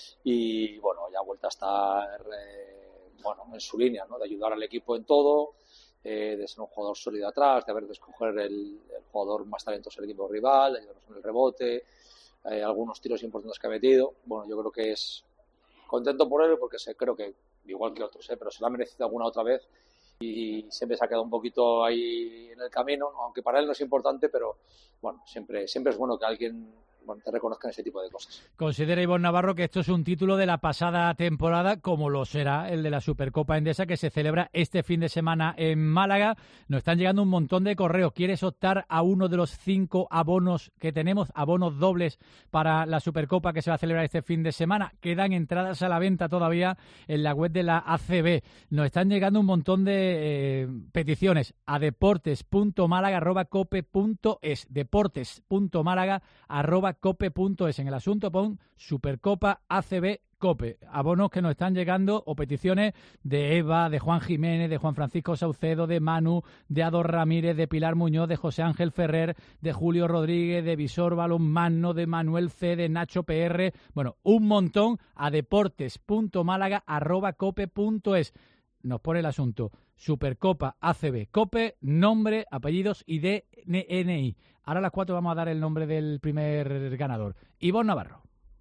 y bueno, ya ha vuelto a estar eh, bueno, en su línea, ¿no? De ayudar al equipo en todo, eh, de ser un jugador sólido atrás, de haber de escoger el, el jugador más talentoso del equipo rival, de ayudarnos en el rebote, eh, algunos tiros importantes que ha metido. Bueno, yo creo que es contento por él, porque sé, creo que, igual que otros, ¿eh? Pero se lo ha merecido alguna otra vez, y siempre se ha quedado un poquito ahí en el camino, aunque para él no es importante, pero bueno, siempre, siempre es bueno que alguien bueno, te reconozcan ese tipo de cosas. Considera Ivonne Navarro que esto es un título de la pasada temporada, como lo será el de la Supercopa Endesa, que se celebra este fin de semana en Málaga. Nos están llegando un montón de correos. ¿Quieres optar a uno de los cinco abonos que tenemos, abonos dobles para la Supercopa que se va a celebrar este fin de semana? Quedan entradas a la venta todavía en la web de la A C B. Nos están llegando un montón de eh, peticiones a deportes punto málaga arroba cope punto es, deportes punto málaga arroba cope punto es. En el asunto pon Supercopa A C B COPE. Abonos que nos están llegando o peticiones de Eva, de Juan Jiménez, de Juan Francisco Saucedo, de Manu, de Ador Ramírez, de Pilar Muñoz, de José Ángel Ferrer, de Julio Rodríguez, de Visor Balonmano, de Manuel C, de Nacho P R. Bueno, un montón a deportes punto málaga arroba cope punto es. Nos pone el asunto Supercopa A C B COPE, nombre, apellidos y D N I. Ahora a las cuatro vamos a dar el nombre del primer ganador. Ivonne Navarro.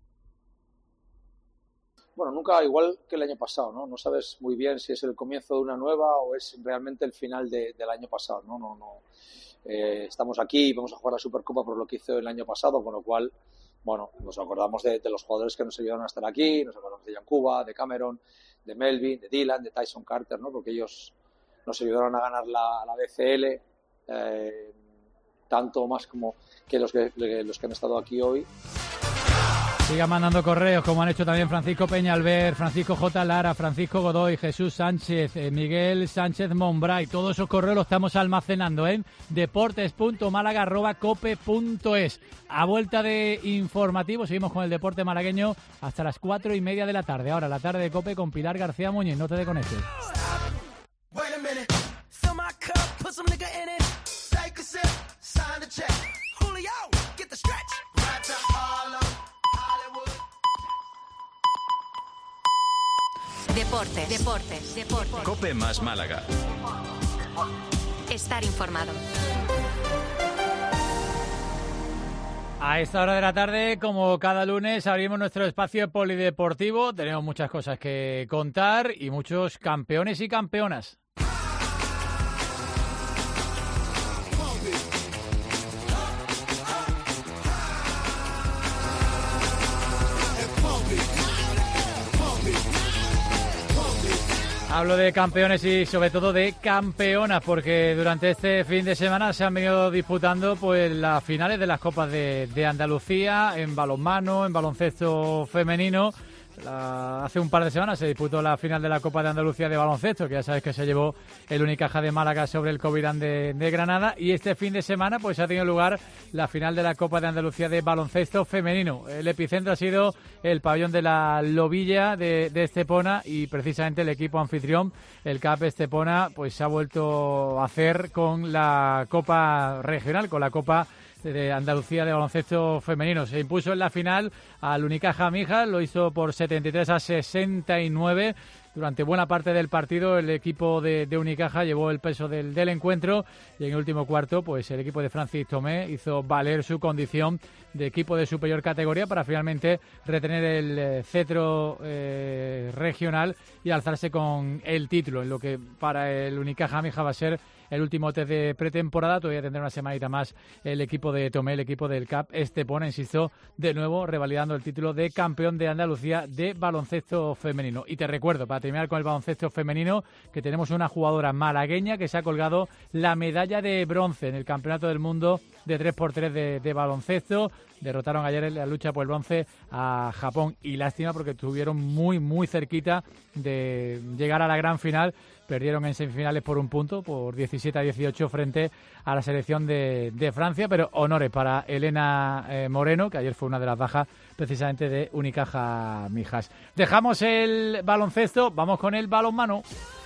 Bueno, nunca igual que el año pasado, ¿no? No sabes muy bien si es el comienzo de una nueva o es realmente el final de, del año pasado, ¿no? No, no. Eh, estamos aquí y vamos a jugar la Supercopa por lo que hizo el año pasado, con lo cual, bueno, nos acordamos de, de los jugadores que nos ayudaron a estar aquí, nos acordamos de Jan Cuba, de Cameron, de Melvin, de Dylan, de Tyson Carter, ¿no? Porque ellos nos ayudaron a ganar la, la B C L, eh, tanto más como que los que los que han estado aquí hoy. Sigan mandando correos, como han hecho también Francisco Peñalver, Francisco J. Lara, Francisco Godoy, Jesús Sánchez, eh, Miguel Sánchez Monbray. Todos esos correos los estamos almacenando en deportes punto málaga arroba cope punto es. A vuelta de informativo, seguimos con el deporte malagueño hasta las cuatro y media de la tarde. Ahora la tarde de COPE con Pilar García Muñiz. No te desconectes. Deportes, deportes, deportes. COPE más Málaga. Estar informado. A esta hora de la tarde, como cada lunes, abrimos nuestro espacio polideportivo. Tenemos muchas cosas que contar y muchos campeones y campeonas. Hablo de campeones y sobre todo de campeonas, porque durante este fin de semana se han venido disputando pues las finales de las Copas de, de Andalucía en balonmano, en baloncesto femenino. La, hace un par de semanas se disputó la final de la Copa de Andalucía de baloncesto, que ya sabes que se llevó el Unicaja de Málaga sobre el Covirán de, de Granada, y este fin de semana pues ha tenido lugar la final de la Copa de Andalucía de baloncesto femenino. El epicentro ha sido el pabellón de la Lobilla de, de Estepona, y precisamente el equipo anfitrión, el C A P Estepona, pues se ha vuelto a hacer con la Copa regional, con la Copa de Andalucía de baloncesto femenino. Se impuso en la final al Unicaja Mijas, lo hizo por setenta y tres a sesenta y nueve. Durante buena parte del partido el equipo de, de Unicaja llevó el peso del, del encuentro, y en el último cuarto pues el equipo de Francis Tomé hizo valer su condición de equipo de superior categoría para finalmente retener el eh, cetro eh, regional y alzarse con el título, en lo que para el Unicaja Mija va a ser el último test de pretemporada. Todavía tendrá una semanita más el equipo de Tomé, el equipo del C A P Estepona, insisto, de nuevo revalidando el título de campeón de Andalucía de baloncesto femenino. Y te recuerdo, para terminar con el baloncesto femenino, que tenemos una jugadora malagueña que se ha colgado la medalla de bronce en el Campeonato del Mundo de tres por tres de, de baloncesto. Derrotaron ayer en la lucha por el bronce a Japón, y lástima porque estuvieron muy, muy cerquita de llegar a la gran final. Perdieron en semifinales por un punto, por diecisiete a dieciocho frente a la selección de, de Francia, pero honores para Elena eh, Moreno, que ayer fue una de las bajas precisamente de Unicaja Mijas. Dejamos el baloncesto, vamos con el balonmano.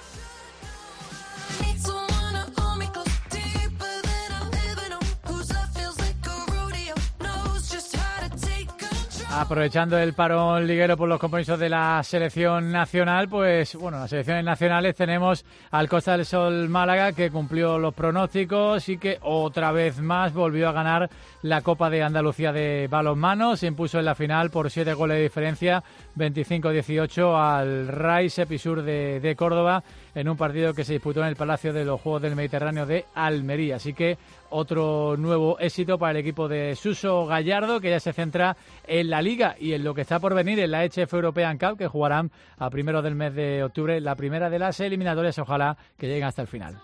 Aprovechando el parón liguero por los compromisos de la selección nacional, pues bueno, las selecciones nacionales tenemos al Costa del Sol Málaga, que cumplió los pronósticos y que otra vez más volvió a ganar la Copa de Andalucía de balonmano. Se impuso en la final por siete goles de diferencia, veinticinco a dieciocho al Rise Episur de, de Córdoba, en un partido que se disputó en el Palacio de los Juegos del Mediterráneo de Almería. Así que otro nuevo éxito para el equipo de Suso Gallardo, que ya se centra en la Liga y en lo que está por venir en la H F European Cup, que jugarán a primeros del mes de octubre, la primera de las eliminatorias. Ojalá que lleguen hasta el final.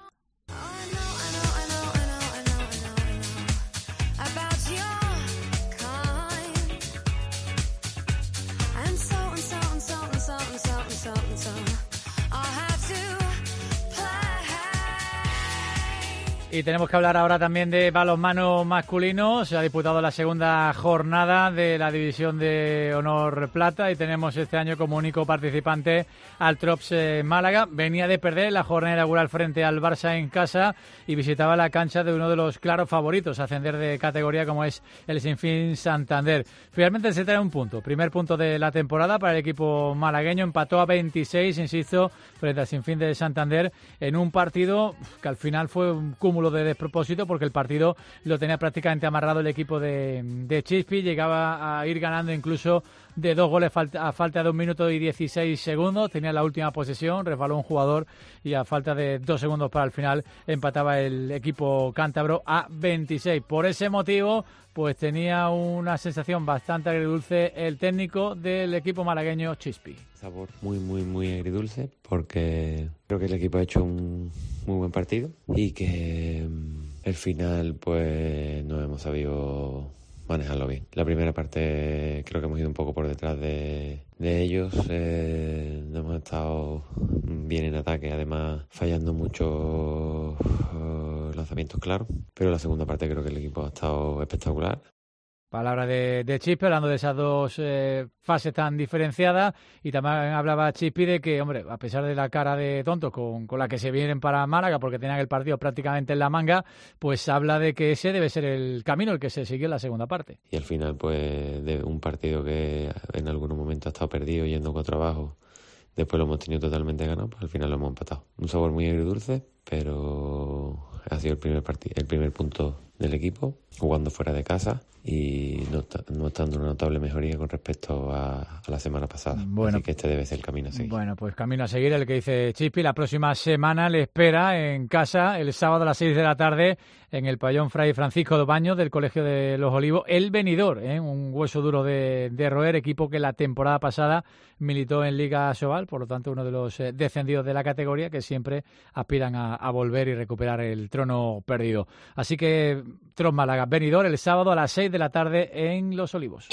Y tenemos que hablar ahora también de balonmano masculino. Se ha disputado la segunda jornada de la División de Honor Plata y tenemos este año como único participante al Trops eh, Málaga. Venía de perder la jornada inaugural frente al Barça en casa y visitaba la cancha de uno de los claros favoritos a ascender de categoría, como es el Sinfín Santander. Finalmente se trae un punto, primer punto de la temporada para el equipo malagueño. Empató a veintiséis, insisto, frente al Sinfín de Santander en un partido que al final fue un cúmulo de despropósito, porque el partido lo tenía prácticamente amarrado el equipo de, de Chispi. Llegaba a ir ganando incluso de dos goles a falta de un minuto y dieciséis segundos. Tenía la última posesión, resbaló un jugador y a falta de dos segundos para el final empataba el equipo cántabro a veintiséis. Por ese motivo, pues tenía una sensación bastante agridulce el técnico del equipo malagueño, Chispi. Sabor muy, muy, muy agridulce, porque creo que el equipo ha hecho un muy buen partido y que el final pues no hemos sabido manejarlo bien. La primera parte creo que hemos ido un poco por detrás de, de ellos, eh, no hemos estado bien en ataque, además fallando muchos uh, lanzamientos claros, pero la segunda parte creo que el equipo ha estado espectacular. Palabra de, de Chispi, hablando de esas dos eh, fases tan diferenciadas, y también hablaba Chispi de que, hombre, a pesar de la cara de tontos con, con la que se vienen para Málaga, porque tenían el partido prácticamente en la manga, pues habla de que ese debe ser el camino el que se siguió en la segunda parte. Y al final, pues, de un partido que en algunos momentos ha estado perdido, yendo cuatro abajo, después lo hemos tenido totalmente ganado, pues al final lo hemos empatado. Un sabor muy agridulce, pero ha sido el primer partido, el primer punto del equipo, jugando fuera de casa y no, no estando una notable mejoría con respecto a, a la semana pasada. Bueno, así que este debe ser el camino a seguir. Bueno, pues camino a seguir el que dice Chispi. La próxima semana le espera en casa, el sábado a las seis de la tarde, en el pabellón Fray Francisco de Baños del Colegio de los Olivos, el Benidorm, ¿eh? Un hueso duro de, de roer, equipo que la temporada pasada militó en Liga Sobal, por lo tanto uno de los eh, descendidos de la categoría, que siempre aspiran a, a volver y recuperar el trono perdido. Así que Trops Málaga, Benidorm, el sábado a las seis de la tarde en Los Olivos.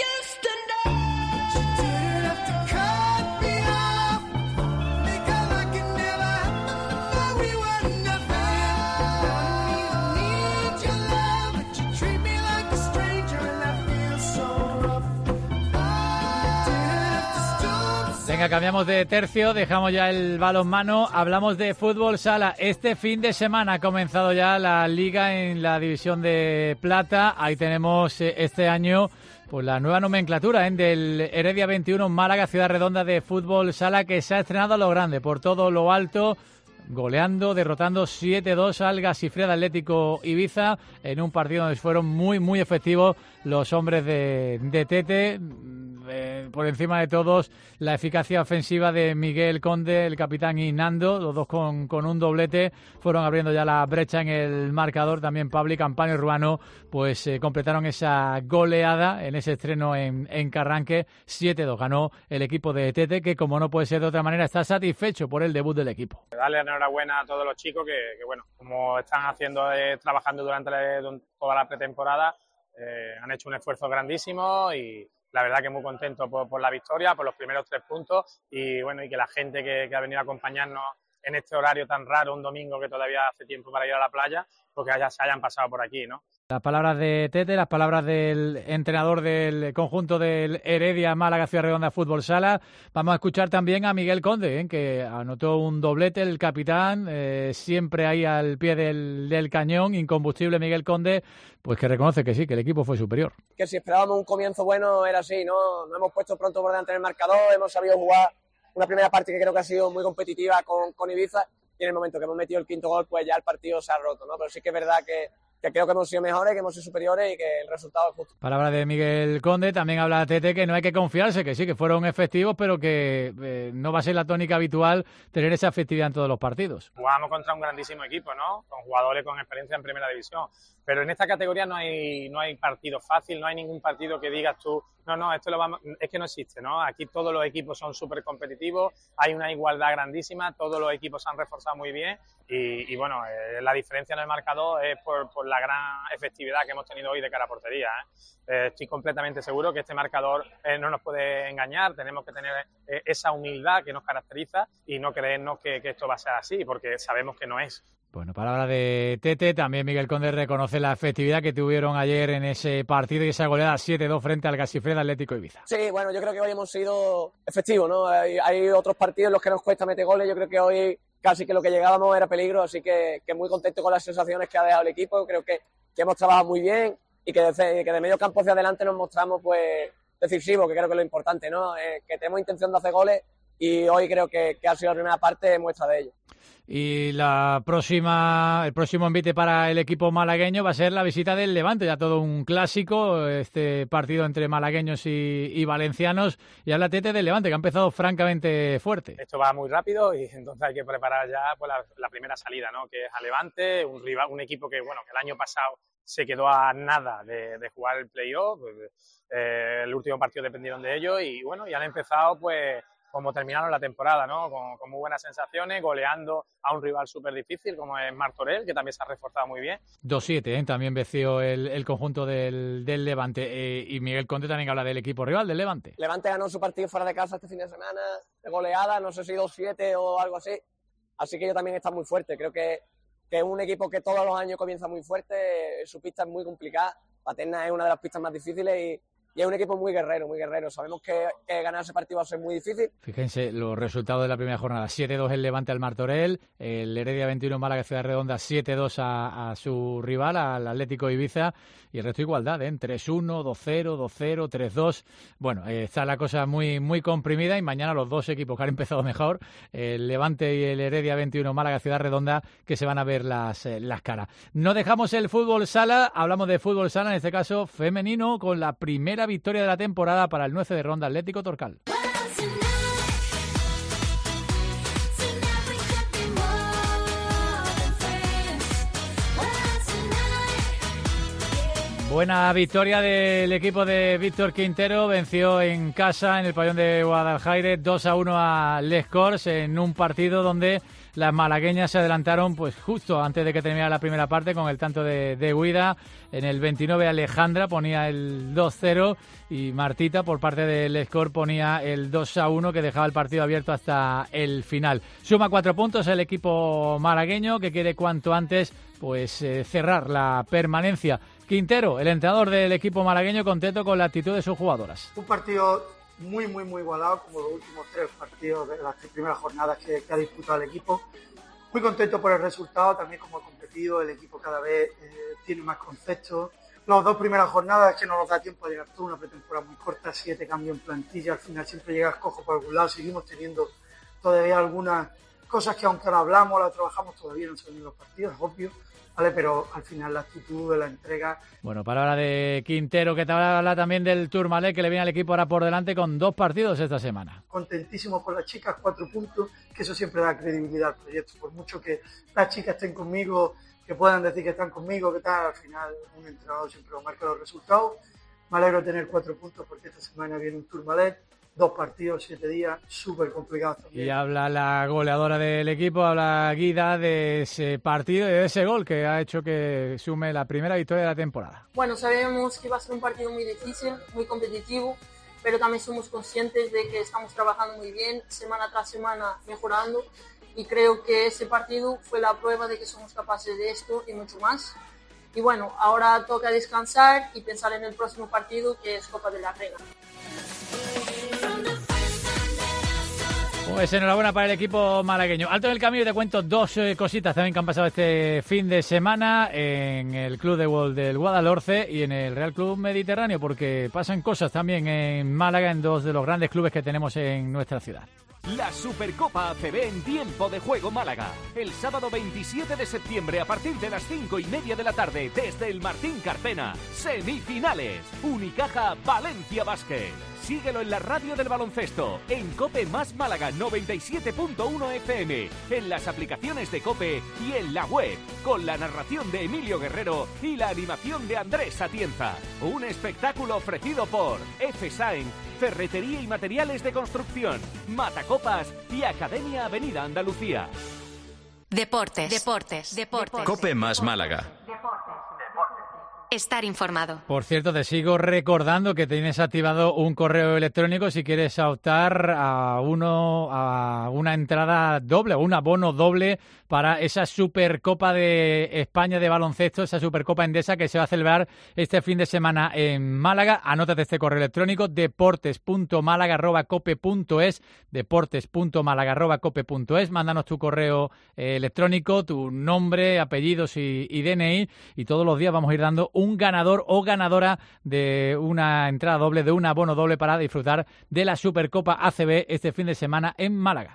Venga, cambiamos de tercio, dejamos ya el balonmano, hablamos de fútbol sala. Este fin de semana ha comenzado ya la liga en la división de plata. Ahí tenemos eh, este año pues la nueva nomenclatura ¿eh? del Heredia veintiuno Málaga Ciudad Redonda de fútbol sala, que se ha estrenado a lo grande, por todo lo alto, goleando, derrotando siete dos al Gasifreda Atlético Ibiza en un partido donde fueron muy, muy efectivos los hombres de, de Tete. Eh, por encima de todos, la eficacia ofensiva de Miguel Conde, el capitán, y Nando, los dos con, con un doblete, fueron abriendo ya la brecha en el marcador. También Pablo y Campano y Ruano pues eh, completaron esa goleada en ese estreno en, en Carranque. siete dos ganó el equipo de Tete, que como no puede ser de otra manera, está satisfecho por el debut del equipo. Darle enhorabuena a todos los chicos que, que bueno, como están haciendo, eh, trabajando durante la, toda la pretemporada, eh, han hecho un esfuerzo grandísimo y la verdad que muy contento por, por la victoria, por los primeros tres puntos y bueno, y que la gente que, que ha venido a acompañarnos en este horario tan raro, un domingo que todavía hace tiempo para ir a la playa, porque ya se hayan pasado por aquí, ¿no? Las palabras de Tete, las palabras del entrenador del conjunto del Heredia Málaga Ciudad Redonda Fútbol Sala. Vamos a escuchar también a Miguel Conde, ¿eh? que anotó un doblete, el capitán, eh, siempre ahí al pie del, del cañón, incombustible Miguel Conde, pues que reconoce que sí, que el equipo fue superior. Que si esperábamos un comienzo bueno era así, ¿no? Nos hemos puesto pronto por delante del marcador, hemos sabido jugar una primera parte que creo que ha sido muy competitiva con, con Ibiza, y en el momento que hemos metido el quinto gol, pues ya el partido se ha roto, ¿no? Pero sí que es verdad que que creo que hemos sido mejores, que hemos sido superiores y que el resultado es justo. Palabra de Miguel Conde. También habla Tete que no hay que confiarse, que sí, que fueron efectivos, pero que eh, no va a ser la tónica habitual tener esa efectividad en todos los partidos. Jugamos contra un grandísimo equipo, ¿no? Con jugadores con experiencia en primera división. Pero en esta categoría no hay, no hay partido fácil, no hay ningún partido que digas tú, no, no, esto lo vamos, es que no existe, ¿no? Aquí todos los equipos son súper competitivos, hay una igualdad grandísima, todos los equipos se han reforzado muy bien y, y bueno, eh, la diferencia en el marcador es por, por la gran efectividad que hemos tenido hoy de cara a portería, ¿eh? Eh, estoy completamente seguro que este marcador eh, no nos puede engañar, tenemos que tener eh, esa humildad que nos caracteriza y no creernos que, que esto va a ser así, porque sabemos que no es. Bueno, palabra de Tete, también Miguel Conde reconoce la efectividad que tuvieron ayer en ese partido y esa goleada siete dos frente al Casifreda Atlético Ibiza. Sí, bueno, yo creo que hoy hemos sido efectivos, ¿no? Hay, hay otros partidos en los que nos cuesta meter goles, yo creo que hoy casi que lo que llegábamos era peligro, así que, que muy contento con las sensaciones que ha dejado el equipo, creo que, que hemos trabajado muy bien y que de, que de medio campo hacia adelante nos mostramos pues decisivos, que creo que es lo importante, ¿no? Eh, que tenemos intención de hacer goles y hoy creo que, que ha sido la primera parte muestra de ello. Y la próxima, el próximo envite para el equipo malagueño va a ser la visita del Levante, ya todo un clásico, este partido entre malagueños y, y valencianos. Y habla Tete del Levante, que ha empezado francamente fuerte. Esto va muy rápido y entonces hay que preparar ya pues, la, la primera salida, ¿no? Que es a Levante, un rival, un equipo que bueno que el año pasado se quedó a nada de, de jugar el playoff. Pues, eh, el último partido dependieron de ellos y bueno, ya han empezado pues como terminaron la temporada, ¿no? Con, con muy buenas sensaciones, goleando a un rival súper difícil como es Martorell, que también se ha reforzado muy bien. dos siete, ¿eh? También venció el, el conjunto del, del Levante. Eh, y Miguel Conde también habla del equipo rival, del Levante. Levante ganó su partido fuera de casa este fin de semana, de goleada, no sé si dos siete o algo así. Así que ellos también están muy fuertes. Creo que, que es un equipo que todos los años comienza muy fuerte, su pista es muy complicada. Paterna es una de las pistas más difíciles y Y es un equipo muy guerrero, muy guerrero. Sabemos que, que ganar ese partido va a ser muy difícil. Fíjense los resultados de la primera jornada. siete dos el Levante al Martorell, el Heredia veintiuno Málaga Ciudad Redonda siete dos a, a su rival, al Atlético Ibiza. Y el resto igualdad, ¿eh? tres uno, dos cero, dos cero, tres dos. Bueno, eh, está la cosa muy, muy comprimida y mañana los dos equipos que han empezado mejor, el Levante y el Heredia veintiuno Málaga Ciudad Redonda, que se van a ver las, eh, las caras. No dejamos el fútbol sala, hablamos de fútbol sala, en este caso femenino, con la primera victoria de la temporada para el Nuece de Ronda Atlético Torcal. Buena victoria del equipo de Víctor Quintero, venció en casa en el pabellón de Guadalajara dos a uno a Les Corts en un partido donde las malagueñas se adelantaron pues justo antes de que terminara la primera parte con el tanto de, de Guida. En el veintinueve Alejandra ponía el dos cero y Martita por parte de Les Corts ponía el dos a uno que dejaba el partido abierto hasta el final. Suma cuatro puntos el equipo malagueño que quiere cuanto antes pues eh, cerrar la permanencia. Quintero, el entrenador del equipo malagueño, contento con la actitud de sus jugadoras. Un partido muy, muy, muy igualado, como los últimos tres partidos de las tres primeras jornadas que, que ha disputado el equipo. Muy contento por el resultado, también como ha competido, el equipo cada vez eh, tiene más conceptos. Las dos primeras jornadas que no nos da tiempo a llegar toda una pretemporada muy corta, siete cambios en plantilla, al final siempre llegas cojo por algún lado, seguimos teniendo todavía algunas cosas que aunque ahora hablamos, las trabajamos todavía no son los partidos, es obvio. Vale, pero al final la actitud de la entrega. Bueno, palabra de Quintero, que te habla también del Tourmalet, que le viene al equipo ahora por delante con dos partidos esta semana. Contentísimo por las chicas, cuatro puntos, que eso siempre da credibilidad al proyecto. Por mucho que las chicas estén conmigo, que puedan decir que están conmigo, que tal, al final un entrenador siempre va a marcar los resultados. Me alegro de tener cuatro puntos porque esta semana viene un Tourmalet. Dos partidos, siete días, súper complicados también. Y habla la goleadora del equipo, habla Guida de ese partido y de ese gol que ha hecho que sume la primera victoria de la temporada. Bueno, sabemos que va a ser un partido muy difícil, muy competitivo, pero también somos conscientes de que estamos trabajando muy bien, semana tras semana mejorando, y creo que ese partido fue la prueba de que somos capaces de esto y mucho más. Y bueno, ahora toca descansar y pensar en el próximo partido, que es Copa de la Reina. Pues enhorabuena para el equipo malagueño. Alto en el camino, te cuento dos eh, cositas también que han pasado este fin de semana en el Club de Golf del Guadalhorce y en el Real Club Mediterráneo, porque pasan cosas también en Málaga, en dos de los grandes clubes que tenemos en nuestra ciudad. La Supercopa A C B en Tiempo de Juego Málaga. El sábado veintisiete de septiembre a partir de las cinco y media de la tarde desde el Martín Carpena. Semifinales. Unicaja Valencia Basket. Síguelo en la radio del baloncesto, en COPE más Málaga noventa y siete punto uno F M, en las aplicaciones de COPE y en la web, con la narración de Emilio Guerrero y la animación de Andrés Atienza. Un espectáculo ofrecido por F-Sign, Ferretería y Materiales de Construcción, Matacopas y Academia Avenida Andalucía. Deportes, deportes, deportes. COPE más Málaga. estar informado. Por cierto, te sigo recordando que tienes activado un correo electrónico si quieres optar a uno a una entrada doble, un abono doble para esa Supercopa de España de baloncesto, esa Supercopa Endesa que se va a celebrar este fin de semana en Málaga. Anótate este correo electrónico, deportes punto málaga arroba cope punto es, deportes punto málaga arroba cope punto es. Mándanos tu correo eh, electrónico, tu nombre, apellidos y, y D N I, y todos los días vamos a ir dando un ganador o ganadora de una entrada doble, de un abono doble para disfrutar de la Supercopa A C B este fin de semana en Málaga.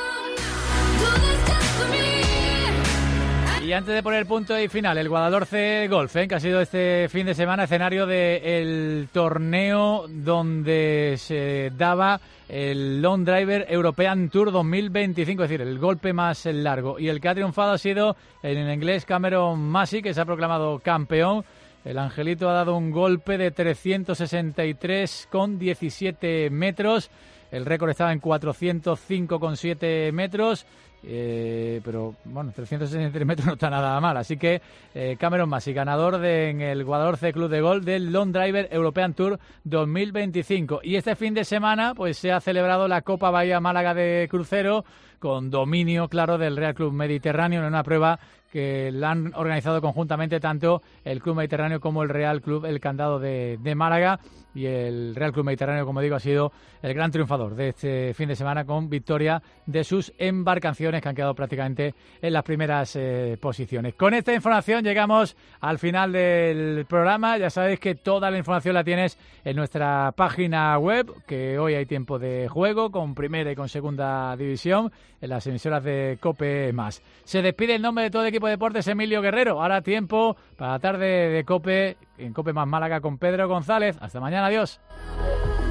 Y antes de poner punto y final, el Guadalhorce Golf, ¿eh? que ha sido este fin de semana escenario del torneo donde se daba el Long Driver European Tour dos mil veinticinco, es decir, el golpe más largo. Y el que ha triunfado ha sido el inglés Cameron Massey, que se ha proclamado campeón. El angelito ha dado un golpe de trescientos sesenta y tres coma diecisiete metros. El récord estaba en cuatrocientos cinco coma siete metros. Eh, pero bueno, trescientos sesenta y tres metros no está nada mal, así que eh, Cameron Massey, ganador de, en el Guadalhorce Club de Golf del Long Driver European Tour dos mil veinticinco. Y este fin de semana pues se ha celebrado la Copa Bahía Málaga de crucero con dominio claro del Real Club Mediterráneo en una prueba que la han organizado conjuntamente tanto el Club Mediterráneo como el Real Club El Candado de, de Málaga. Y el Real Club Mediterráneo, como digo, ha sido el gran triunfador de este fin de semana con victoria de sus embarcaciones que han quedado prácticamente en las primeras eh, posiciones. Con esta información llegamos al final del programa. Ya sabéis que toda la información la tienes en nuestra página web, que hoy hay tiempo de juego con primera y con segunda división en las emisoras de COPE+. Se despide en nombre de todo el equipo de deportes Emilio Guerrero. Ahora tiempo para la tarde de COPE en COPE más Málaga con Pedro González. Hasta mañana, adiós.